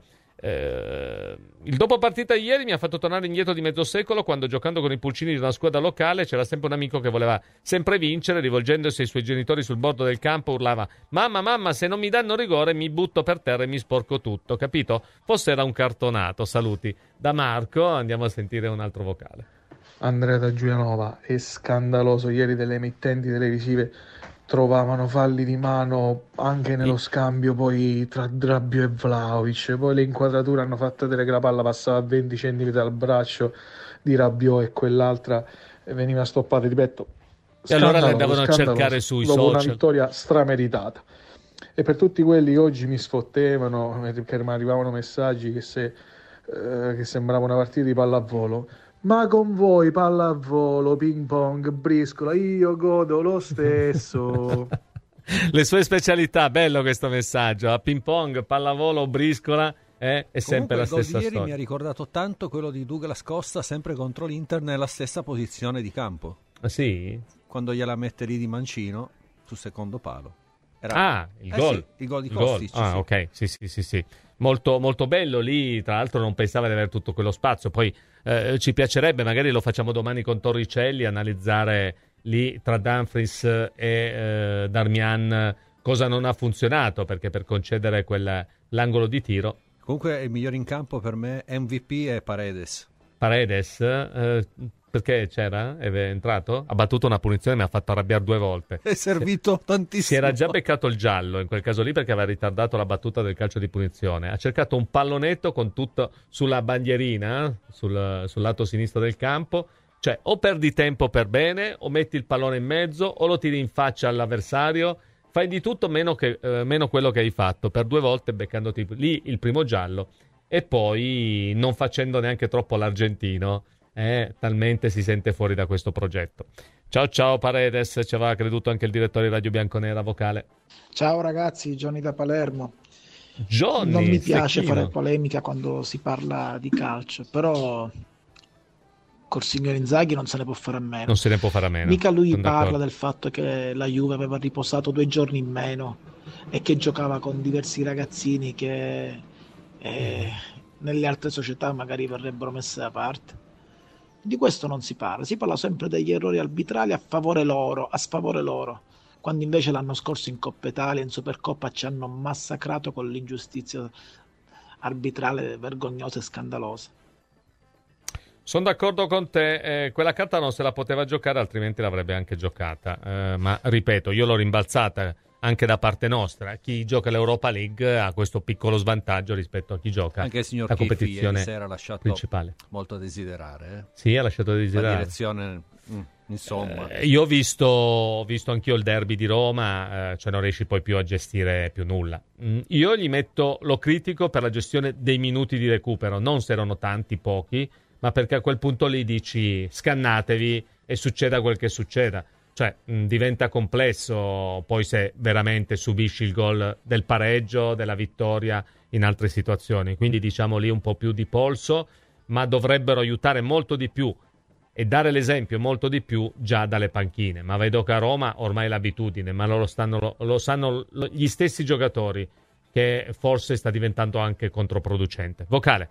Il dopo partita ieri mi ha fatto tornare indietro di mezzo secolo, quando giocando con i pulcini di una squadra locale c'era sempre un amico che voleva sempre vincere, rivolgendosi ai suoi genitori sul bordo del campo urlava mamma se non mi danno rigore mi butto per terra e mi sporco tutto, capito? Forse era un cartonato. Saluti da Marco, andiamo a sentire un altro vocale. Andrea da Giulianova, è scandaloso, ieri delle emittenti televisive trovavano falli di mano anche nello scambio poi tra Rabiot e Vlahovic, poi le inquadrature hanno fatto vedere che la palla passava a 20 cm dal braccio di Rabiot e quell'altra veniva stoppata, ripeto, e allora le andavano a cercare sui social. Una vittoria strameritata. E per tutti quelli che oggi mi sfottevano perché mi arrivavano messaggi che sembrava una partita di pallavolo, ma con voi pallavolo, ping pong, briscola, io godo lo stesso. Le sue specialità, bello questo messaggio, a ping pong, pallavolo, briscola, è sempre la stessa storia. Ieri mi ha ricordato tanto quello di Douglas Costa, sempre contro l'Inter nella stessa posizione di campo. Ah sì? Quando gliela mette lì di mancino sul secondo palo. Il gol. Sì, il gol di Kostic. Ah, ok, sì. Molto, molto bello lì, tra l'altro non pensava di avere tutto quello spazio, poi ci piacerebbe, magari lo facciamo domani con Torricelli, analizzare lì tra Dumfries e Darmian cosa non ha funzionato, perché per concedere l'angolo di tiro. Comunque il migliore in campo per me MVP è Paredes, perché c'era? È entrato? Ha battuto una punizione e mi ha fatto arrabbiare 2 volte. È servito tantissimo. Si era già beccato il giallo in quel caso lì perché aveva ritardato la battuta del calcio di punizione. Ha cercato un pallonetto con tutto sulla bandierina, sul lato sinistro del campo. Cioè, o perdi tempo per bene, o metti il pallone in mezzo, o lo tiri in faccia all'avversario. fai di tutto meno quello che hai fatto, per 2 volte beccandoti lì il primo giallo e poi non facendo neanche troppo l'argentino, talmente si sente fuori da questo progetto. Ciao Paredes, ci aveva creduto anche il direttore di Radio Bianconera Vocale. Ciao ragazzi, Johnny da Palermo. Johnny, non mi piace secchino. fare polemica quando si parla di calcio, però col signor Inzaghi non se ne può fare a meno. Non se ne può fare a meno. Mica lui Sono parla d'accordo. del fatto che la Juve aveva riposato 2 giorni in meno e che giocava con diversi ragazzini che nelle altre società magari verrebbero messe da parte. Di questo non si parla sempre degli errori arbitrali a sfavore loro, quando invece l'anno scorso in Coppa Italia e in Supercoppa ci hanno massacrato con l'ingiustizia arbitrale vergognosa e scandalosa. Sono d'accordo con te, quella carta non se la poteva giocare, altrimenti l'avrebbe anche giocata, ma ripeto, io l'ho rimbalzata anche da parte nostra. Chi gioca l'Europa League ha questo piccolo svantaggio rispetto a chi gioca anche il signor la Chiffi competizione ieri sera ha lasciato principale. molto a desiderare. Sì, ha lasciato a desiderare. La direzione, insomma. Io ho visto anch'io il derby di Roma, cioè non riesci poi più a gestire più nulla. Io lo critico per la gestione dei minuti di recupero, non se erano tanti, pochi, ma perché a quel punto lì dici scannatevi e succeda quel che succeda. Cioè diventa complesso poi se veramente subisci il gol del pareggio, della vittoria in altre situazioni. Quindi diciamo lì un po' più di polso, ma dovrebbero aiutare molto di più e dare l'esempio molto di più già dalle panchine. Ma vedo che a Roma ormai è l'abitudine, ma lo sanno gli stessi giocatori, che forse sta diventando anche controproducente. Vocale.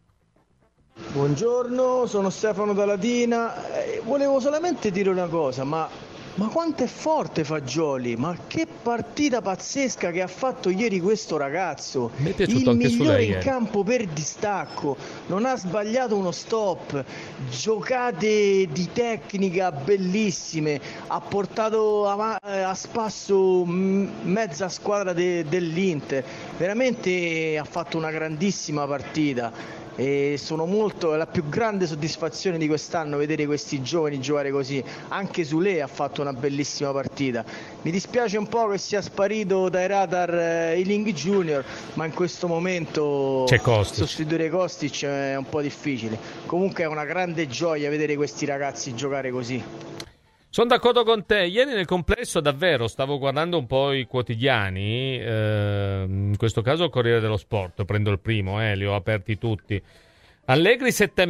Buongiorno, sono Stefano da Latina. Volevo solamente dire una cosa, ma quanto è forte Fagioli, ma che partita pazzesca che ha fatto ieri questo ragazzo. Mi è piaciuto il anche su migliore lei in ieri. campo per distacco, non ha sbagliato uno stop, giocate di tecnica bellissime, ha portato a spasso mezza squadra dell'Inter, veramente ha fatto una grandissima partita. E è la più grande soddisfazione di quest'anno vedere questi giovani giocare così. Anche Sule ha fatto una bellissima partita. Mi dispiace un po' che sia sparito dai radar Ealing Junior, ma in questo momento c'è Kostic. Sostituire Kostic è un po' difficile. Comunque è una grande gioia vedere questi ragazzi giocare così. Sono d'accordo con te. Ieri nel complesso davvero stavo guardando un po' i quotidiani, in questo caso il Corriere dello Sport, prendo il primo, li ho aperti tutti. Allegri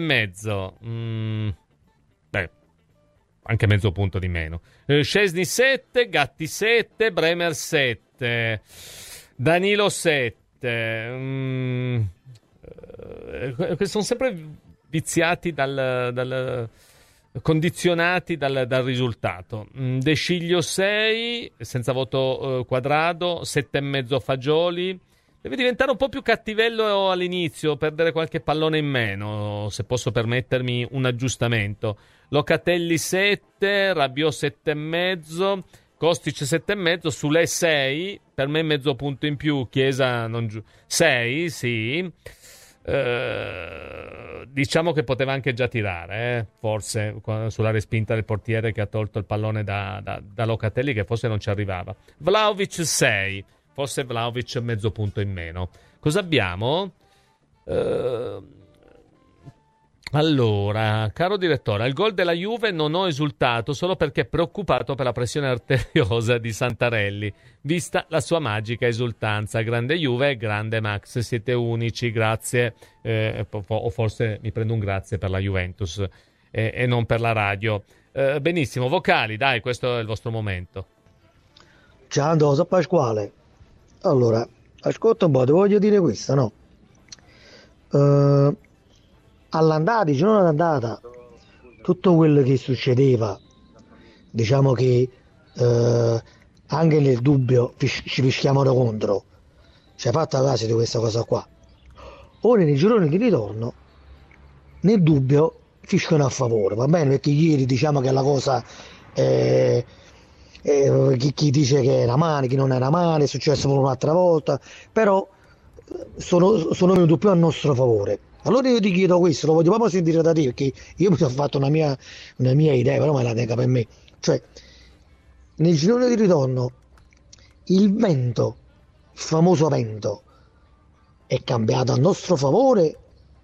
7,5, anche mezzo punto di meno. Szczesny 7, Gatti 7, Bremer 7, Danilo 7. Sono sempre viziati condizionati dal risultato. De Sciglio 6, senza voto Quadrado, 7,5 Fagioli. Deve diventare un po' più cattivello all'inizio, perdere qualche pallone in meno, se posso permettermi un aggiustamento. Locatelli 7, Rabiot 7,5, Kostic 7,5, Sule 6, per me mezzo punto in più, Chiesa 6, sì. Diciamo che poteva anche già tirare, forse sulla respinta del portiere che ha tolto il pallone da Locatelli, che forse non ci arrivava. Vlahovic 6, forse Vlahovic mezzo punto in meno. Cosa abbiamo? Allora, caro direttore, al gol della Juve non ho esultato solo perché preoccupato per la pressione arteriosa di Santarelli, vista la sua magica esultanza. Grande Juve, grande Max, siete unici, grazie. O forse mi prendo un grazie per la Juventus e non per la radio. Benissimo, vocali, dai, questo è il vostro momento. Ciao, sono Pasquale. Allora, ascolta un po', ti voglio dire questa, no? All'andata, il giorno d'andata, tutto quello che succedeva, diciamo che anche nel dubbio ci fischiamo contro, ci hai fatto caso di questa cosa qua. Ora nei gironi di ritorno, nel dubbio fischiano a favore, va bene? Perché ieri diciamo che la cosa chi dice che era male, chi non era male, è successo per un'altra volta, però sono venuti più a nostro favore. Allora io ti chiedo questo, lo voglio proprio sentire da te, perché io mi sono fatto una mia idea, però me la tenga per me. Cioè, nel girone di ritorno, il vento, il famoso vento, è cambiato a nostro favore?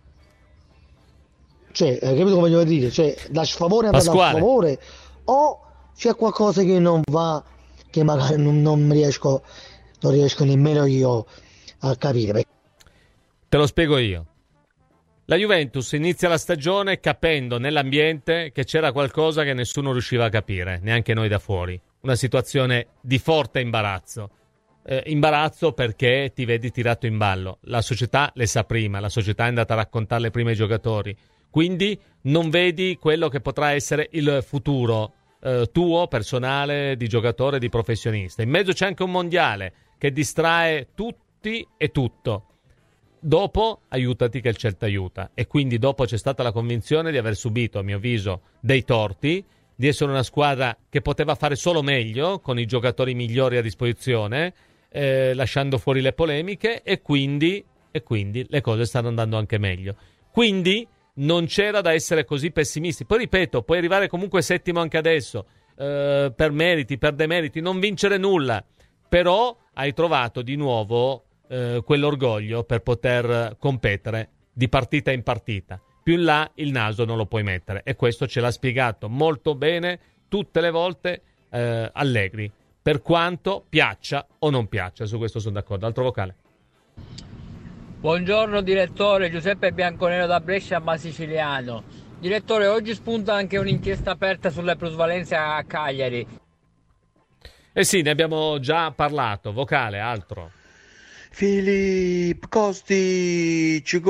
Cioè, capito come voglio dire? Cioè, da sfavore a favore, o c'è qualcosa che non va, che magari non riesco nemmeno io a capire? Te lo spiego io. La Juventus inizia la stagione capendo nell'ambiente che c'era qualcosa che nessuno riusciva a capire, neanche noi da fuori. Una situazione di forte imbarazzo. Imbarazzo perché ti vedi tirato in ballo. La società le sa prima, la società è andata a raccontarle prima ai giocatori. Quindi non vedi quello che potrà essere il futuro tuo, personale, di giocatore, di professionista. In mezzo c'è anche un mondiale che distrae tutti e tutto. Dopo aiutati che il Celta aiuta, e quindi dopo c'è stata la convinzione di aver subito, a mio avviso, dei torti, di essere una squadra che poteva fare solo meglio con i giocatori migliori a disposizione, lasciando fuori le polemiche, e quindi le cose stanno andando anche meglio. Quindi non c'era da essere così pessimisti. Poi ripeto, puoi arrivare comunque settimo anche adesso, per meriti, per demeriti, non vincere nulla, però hai trovato di nuovo quell'orgoglio per poter competere di partita in partita. Più in là il naso non lo puoi mettere, e questo ce l'ha spiegato molto bene tutte le volte Allegri, per quanto piaccia o non piaccia. Su questo sono d'accordo. Altro vocale. Buongiorno direttore, Giuseppe Bianconero da Brescia, ma siciliano. Direttore, oggi spunta anche un'inchiesta aperta sulle plusvalenze a Cagliari. Eh sì, ne abbiamo già parlato. Vocale, altro. Filippo Kostic,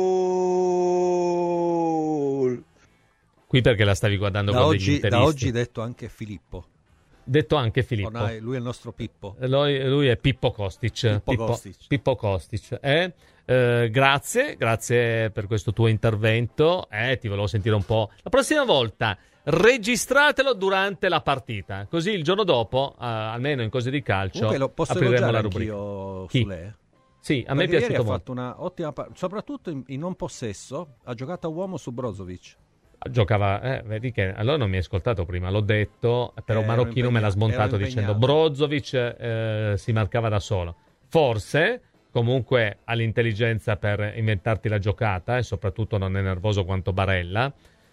gol! Qui perché la stavi guardando con degli interisti. Da oggi detto anche Filippo. Detto anche Filippo. Ormai lui è il nostro Pippo. Lui è Pippo Kostic. Pippo Kostic. Grazie per questo tuo intervento. Ti volevo sentire un po'. La prossima volta registratelo durante la partita, così il giorno dopo, almeno in cose di calcio, apriremo la rubrica. Sule? Sì, a me è piaciuto molto. Ha fatto una ottima soprattutto in non possesso, ha giocato a uomo su Brozovic. Giocava, vedi che allora non mi hai ascoltato prima, l'ho detto, però Marocchino me l'ha smontato dicendo Brozovic si marcava da solo. Forse comunque ha l'intelligenza per inventarti la giocata, e soprattutto non è nervoso quanto Barella.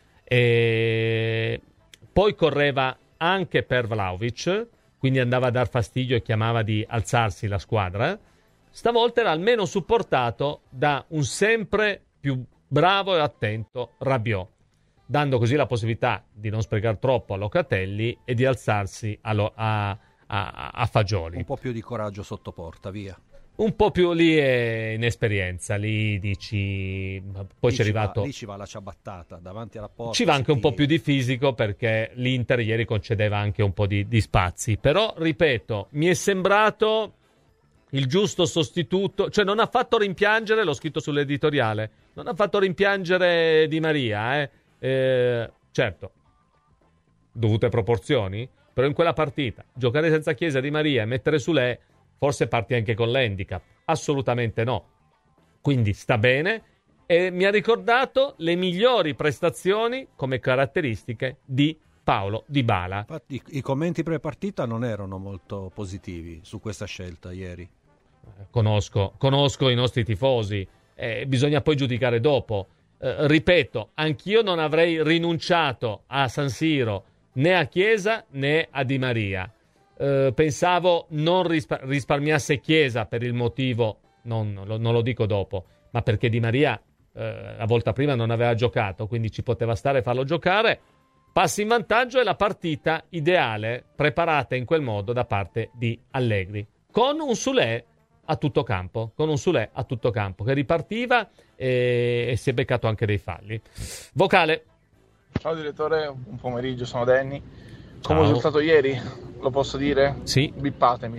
E poi correva anche per Vlahovic, quindi andava a dar fastidio e chiamava di alzarsi la squadra. Stavolta era almeno supportato da un sempre più bravo e attento Rabiot, dando così la possibilità di non sprecare troppo a Locatelli e di alzarsi a Fagioli. Un po' più di coraggio sotto porta, via. Un po' più lì è inesperienza, lì dici. Poi c'è arrivato. Lì ci va la ciabattata davanti alla porta. Ci va anche un po' più di fisico, perché l'Inter ieri concedeva anche un po' di spazi. Però, ripeto, mi è sembrato il giusto sostituto. Cioè, non ha fatto rimpiangere, l'ho scritto sull'editoriale, non ha fatto rimpiangere Di Maria, certo, dovute proporzioni, però in quella partita giocare senza Chiesa, Di Maria e mettere Sule, forse parti anche con l'handicap. Assolutamente no. Quindi sta bene, e mi ha ricordato le migliori prestazioni come caratteristiche di Paulo Dybala. Infatti i commenti pre-partita non erano molto positivi su questa scelta ieri. Conosco i nostri tifosi, bisogna poi giudicare dopo. Ripeto, anch'io non avrei rinunciato a San Siro né a Chiesa né a Di Maria. Pensavo non risparmiasse Chiesa per il motivo, non lo dico dopo, ma perché Di Maria la volta prima non aveva giocato, quindi ci poteva stare farlo giocare. Passi in vantaggio, e la partita ideale preparata in quel modo da parte di Allegri, con un Sule a tutto campo, che ripartiva e si è beccato anche dei falli. Vocale. Ciao direttore, buon pomeriggio, sono Danny. Come ho risultato ieri, lo posso dire? Sì. Bippatemi.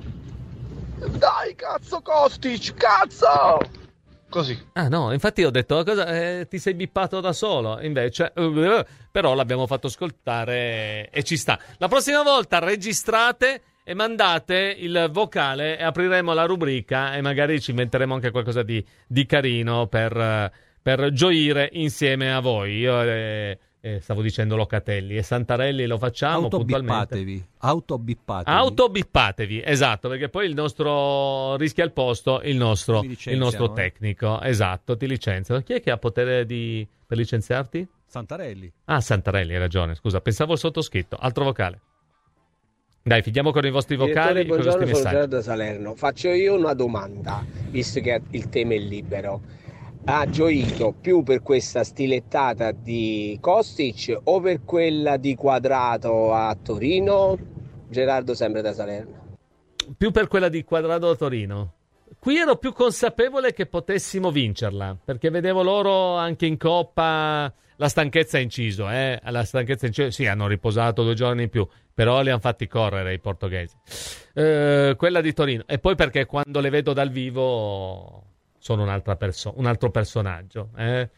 Dai, cazzo Kostic, cazzo! Così. Ah no, infatti ho detto cosa, ti sei bippato da solo, invece però l'abbiamo fatto ascoltare e ci sta. La prossima volta registrate e mandate il vocale e apriremo la rubrica, e magari ci inventeremo anche qualcosa di carino per gioire insieme a voi. Io stavo dicendo Locatelli, e Santarelli lo facciamo puntualmente. Autobippatevi, esatto, perché poi il nostro rischia il posto, il nostro tecnico, esatto, ti licenziano. Chi è che ha potere per licenziarti? Santarelli. Ah, Santarelli, hai ragione, scusa, pensavo il sottoscritto. Altro vocale. Dai, fidiamo con i vostri vocali e con i vostri messaggi. Buongiorno, sono Gerardo Salerno. Faccio io una domanda, visto che il tema è libero. Ha gioito più per questa stilettata di Kostic o per quella di Quadrato a Torino? Gerardo, sempre da Salerno. Più per quella di Quadrato a Torino. Qui ero più consapevole che potessimo vincerla, perché vedevo loro anche in Coppa. La stanchezza ha inciso, sì, hanno riposato 2 giorni in più, però li hanno fatti correre i portoghesi. Quella di Torino. E poi perché quando le vedo dal vivo sono un altro personaggio,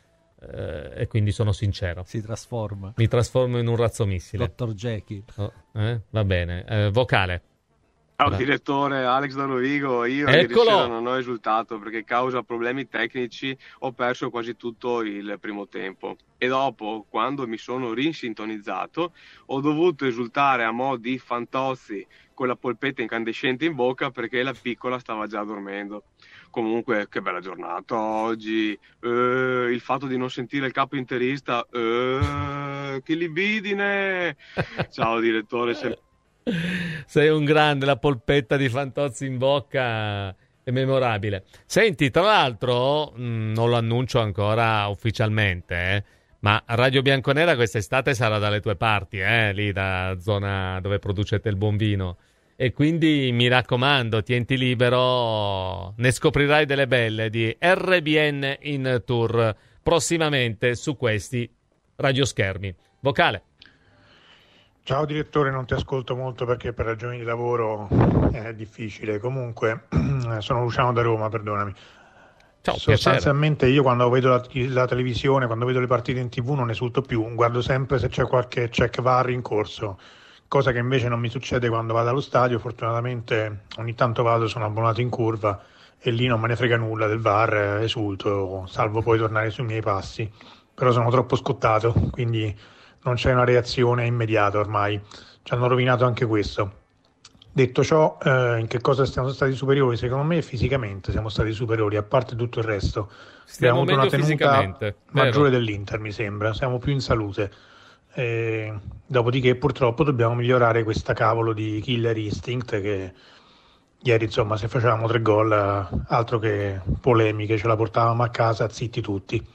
e quindi sono sincero. Mi trasformo in un razzomissile. Dottor Jekyll. Va bene. Vocale. Ciao direttore, Alex da Rovigo. Io ieri sera non ho esultato perché causa problemi tecnici ho perso quasi tutto il primo tempo e dopo, quando mi sono risintonizzato, ho dovuto esultare a mo' di Fantozzi con la polpetta incandescente in bocca perché la piccola stava già dormendo. Comunque che bella giornata oggi, il fatto di non sentire il capo interista, che libidine. Ciao direttore. Sei un grande, la polpetta di Fantozzi in bocca è memorabile. Senti, tra l'altro, non lo annuncio ancora ufficialmente, ma Radio Bianconera quest'estate sarà dalle tue parti, lì da zona dove producete il buon vino. E quindi mi raccomando, tienti libero, ne scoprirai delle belle di RBN in tour prossimamente su questi radioschermi. Vocale. Ciao direttore, non ti ascolto molto perché per ragioni di lavoro è difficile. Comunque, sono Luciano da Roma, perdonami. Ciao, sostanzialmente io quando vedo la televisione, quando vedo le partite in TV non esulto più, guardo sempre se c'è qualche check VAR in corso, cosa che invece non mi succede quando vado allo stadio. Fortunatamente ogni tanto sono abbonato in curva e lì non me ne frega nulla del VAR, esulto, salvo poi tornare sui miei passi. Però sono troppo scottato, quindi non c'è una reazione immediata ormai, ci hanno rovinato anche questo. Detto ciò, in che cosa siamo stati superiori? Secondo me fisicamente siamo stati superiori, a parte tutto il resto. Abbiamo avuto una tenuta maggiore dell'Inter, mi sembra, siamo più in salute. Dopodiché purtroppo dobbiamo migliorare questa cavolo di killer instinct che ieri, insomma, se facevamo 3 gol, altro che polemiche, ce la portavamo a casa zitti tutti.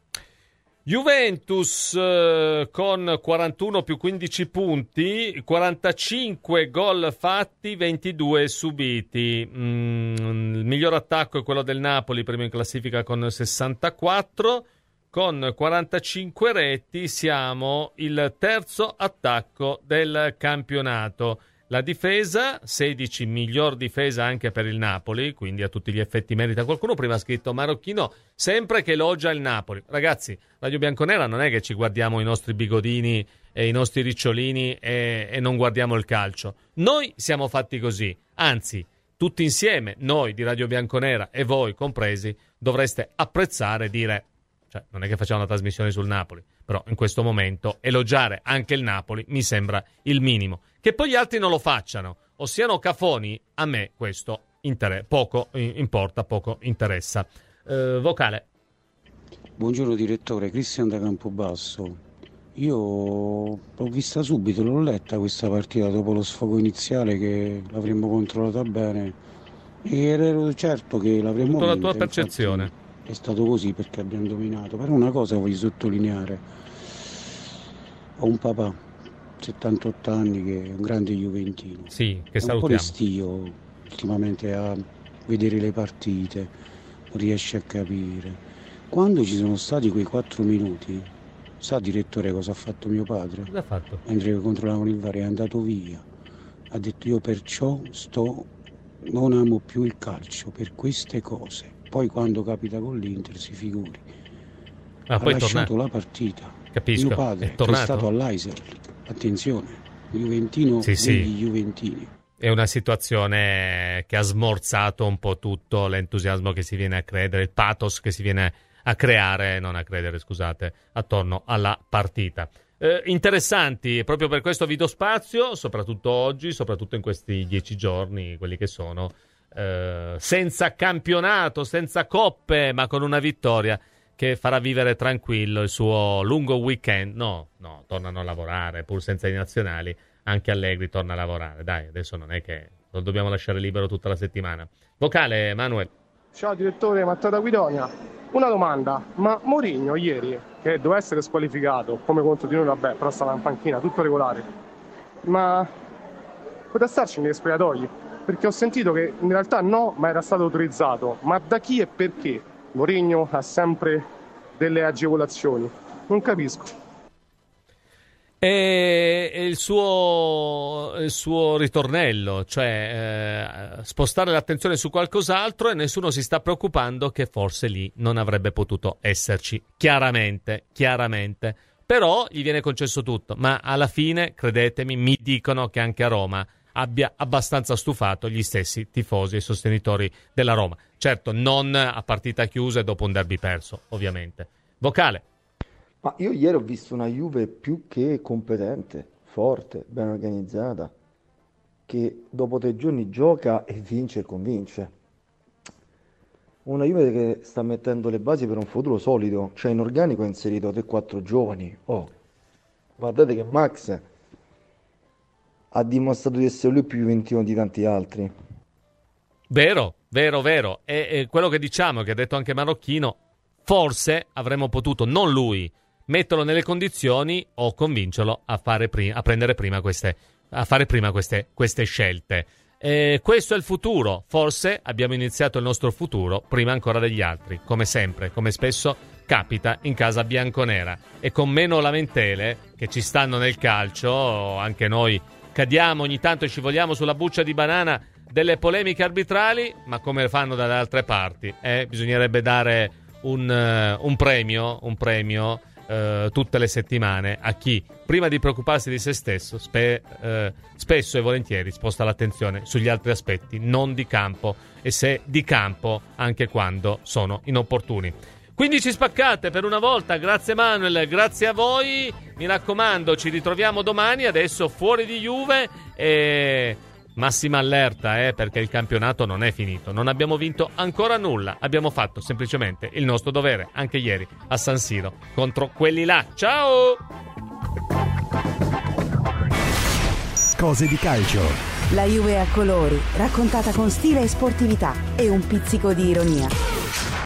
Juventus con 41 più 15 punti, 45 gol fatti, 22 subiti. Il miglior attacco è quello del Napoli, primo in classifica con 64. Con 45 reti siamo il terzo attacco del campionato. La difesa, 16, miglior difesa anche per il Napoli, quindi a tutti gli effetti merita. Qualcuno prima ha scritto Marocchino, sempre che elogia il Napoli. Ragazzi, Radio Bianconera non è che ci guardiamo i nostri bigodini e i nostri ricciolini e non guardiamo il calcio. Noi siamo fatti così, anzi, tutti insieme, noi di Radio Bianconera e voi compresi, dovreste apprezzare e dire, cioè non è che facciamo una trasmissione sul Napoli, però in questo momento elogiare anche il Napoli mi sembra il minimo. Che poi gli altri non lo facciano o siano cafoni, a me questo poco importa, poco interessa. Vocale. Buongiorno direttore, Cristian da Campobasso. Io l'ho vista subito, l'ho letta questa partita dopo lo sfogo iniziale che l'avremmo controllata bene e ero certo che l'avremmo vinta. La tua percezione? Infatti, è stato così perché abbiamo dominato. Però una cosa voglio sottolineare: ho un papà 78 anni che è un grande juventino. Sì, che salutiamo. È un po' restio ultimamente a vedere le partite, non riesce a capire. Quando ci sono stati quei 4 minuti, sa direttore cosa ha fatto mio padre? Cosa ha fatto? Mentre controllavano il VAR è andato via. Ha detto io perciò non amo più il calcio per queste cose. Poi quando capita con l'Inter si figuri. Ha poi lasciato la partita. Capisco. Mio padre è stato all'Eiserli. Attenzione, juventino degli juventini. È una situazione che ha smorzato un po' tutto l'entusiasmo che si viene a credere, il pathos che si viene a creare, non a credere, scusate, attorno alla partita. Interessanti, proprio per questo vi do spazio, soprattutto oggi, soprattutto in questi 10 giorni, quelli che sono, senza campionato, senza coppe, ma con una vittoria che farà vivere tranquillo il suo lungo weekend. No, tornano a lavorare, pur senza i nazionali, anche Allegri torna a lavorare. Dai, adesso non è che lo dobbiamo lasciare libero tutta la settimana. Vocale, Manuel. Ciao direttore, Matteo da Guidonia. Una domanda, ma Mourinho ieri, che doveva essere squalificato come contro di noi, vabbè, però stava in panchina, tutto regolare, ma poteva starci negli spogliatoi? Perché ho sentito che in realtà no, ma era stato autorizzato. Ma da chi e perché? Mourinho ha sempre delle agevolazioni, non capisco. E il suo ritornello, cioè spostare l'attenzione su qualcos'altro, e nessuno si sta preoccupando che forse lì non avrebbe potuto esserci, chiaramente, però gli viene concesso tutto, ma alla fine, credetemi, mi dicono che anche a Roma abbia abbastanza stufato gli stessi tifosi e sostenitori della Roma, certo non a partita chiusa e dopo un derby perso, ovviamente. Vocale. Ma io ieri ho visto una Juve più che competente, forte, ben organizzata, che dopo 3 giorni gioca e vince e convince. Una Juve che sta mettendo le basi per un futuro solido, cioè in organico ha inserito 3-4 giovani. Guardate che Max ha dimostrato di essere lui più juventino di tanti altri. Vero. E quello che diciamo, che ha detto anche Marocchino, forse avremmo potuto, non lui, metterlo nelle condizioni o convincerlo a fare prima queste scelte. Questo è il futuro. Forse abbiamo iniziato il nostro futuro prima ancora degli altri, come sempre, come spesso capita in casa bianconera, e con meno lamentele che ci stanno nel calcio. Anche noi cadiamo ogni tanto e scivoliamo sulla buccia di banana delle polemiche arbitrali, ma come fanno dalle altre parti, bisognerebbe dare un premio tutte le settimane a chi, prima di preoccuparsi di se stesso, spesso e volentieri sposta l'attenzione sugli altri aspetti, non di campo, e se di campo anche quando sono inopportuni. 15 spaccate per una volta, grazie Manuel, grazie a voi, mi raccomando, ci ritroviamo domani. Adesso fuori di Juve e massima allerta, perché il campionato non è finito, non abbiamo vinto ancora nulla, abbiamo fatto semplicemente il nostro dovere anche ieri a San Siro contro quelli là. Ciao! Cose di calcio. La Juve a colori, raccontata con stile e sportività e un pizzico di ironia.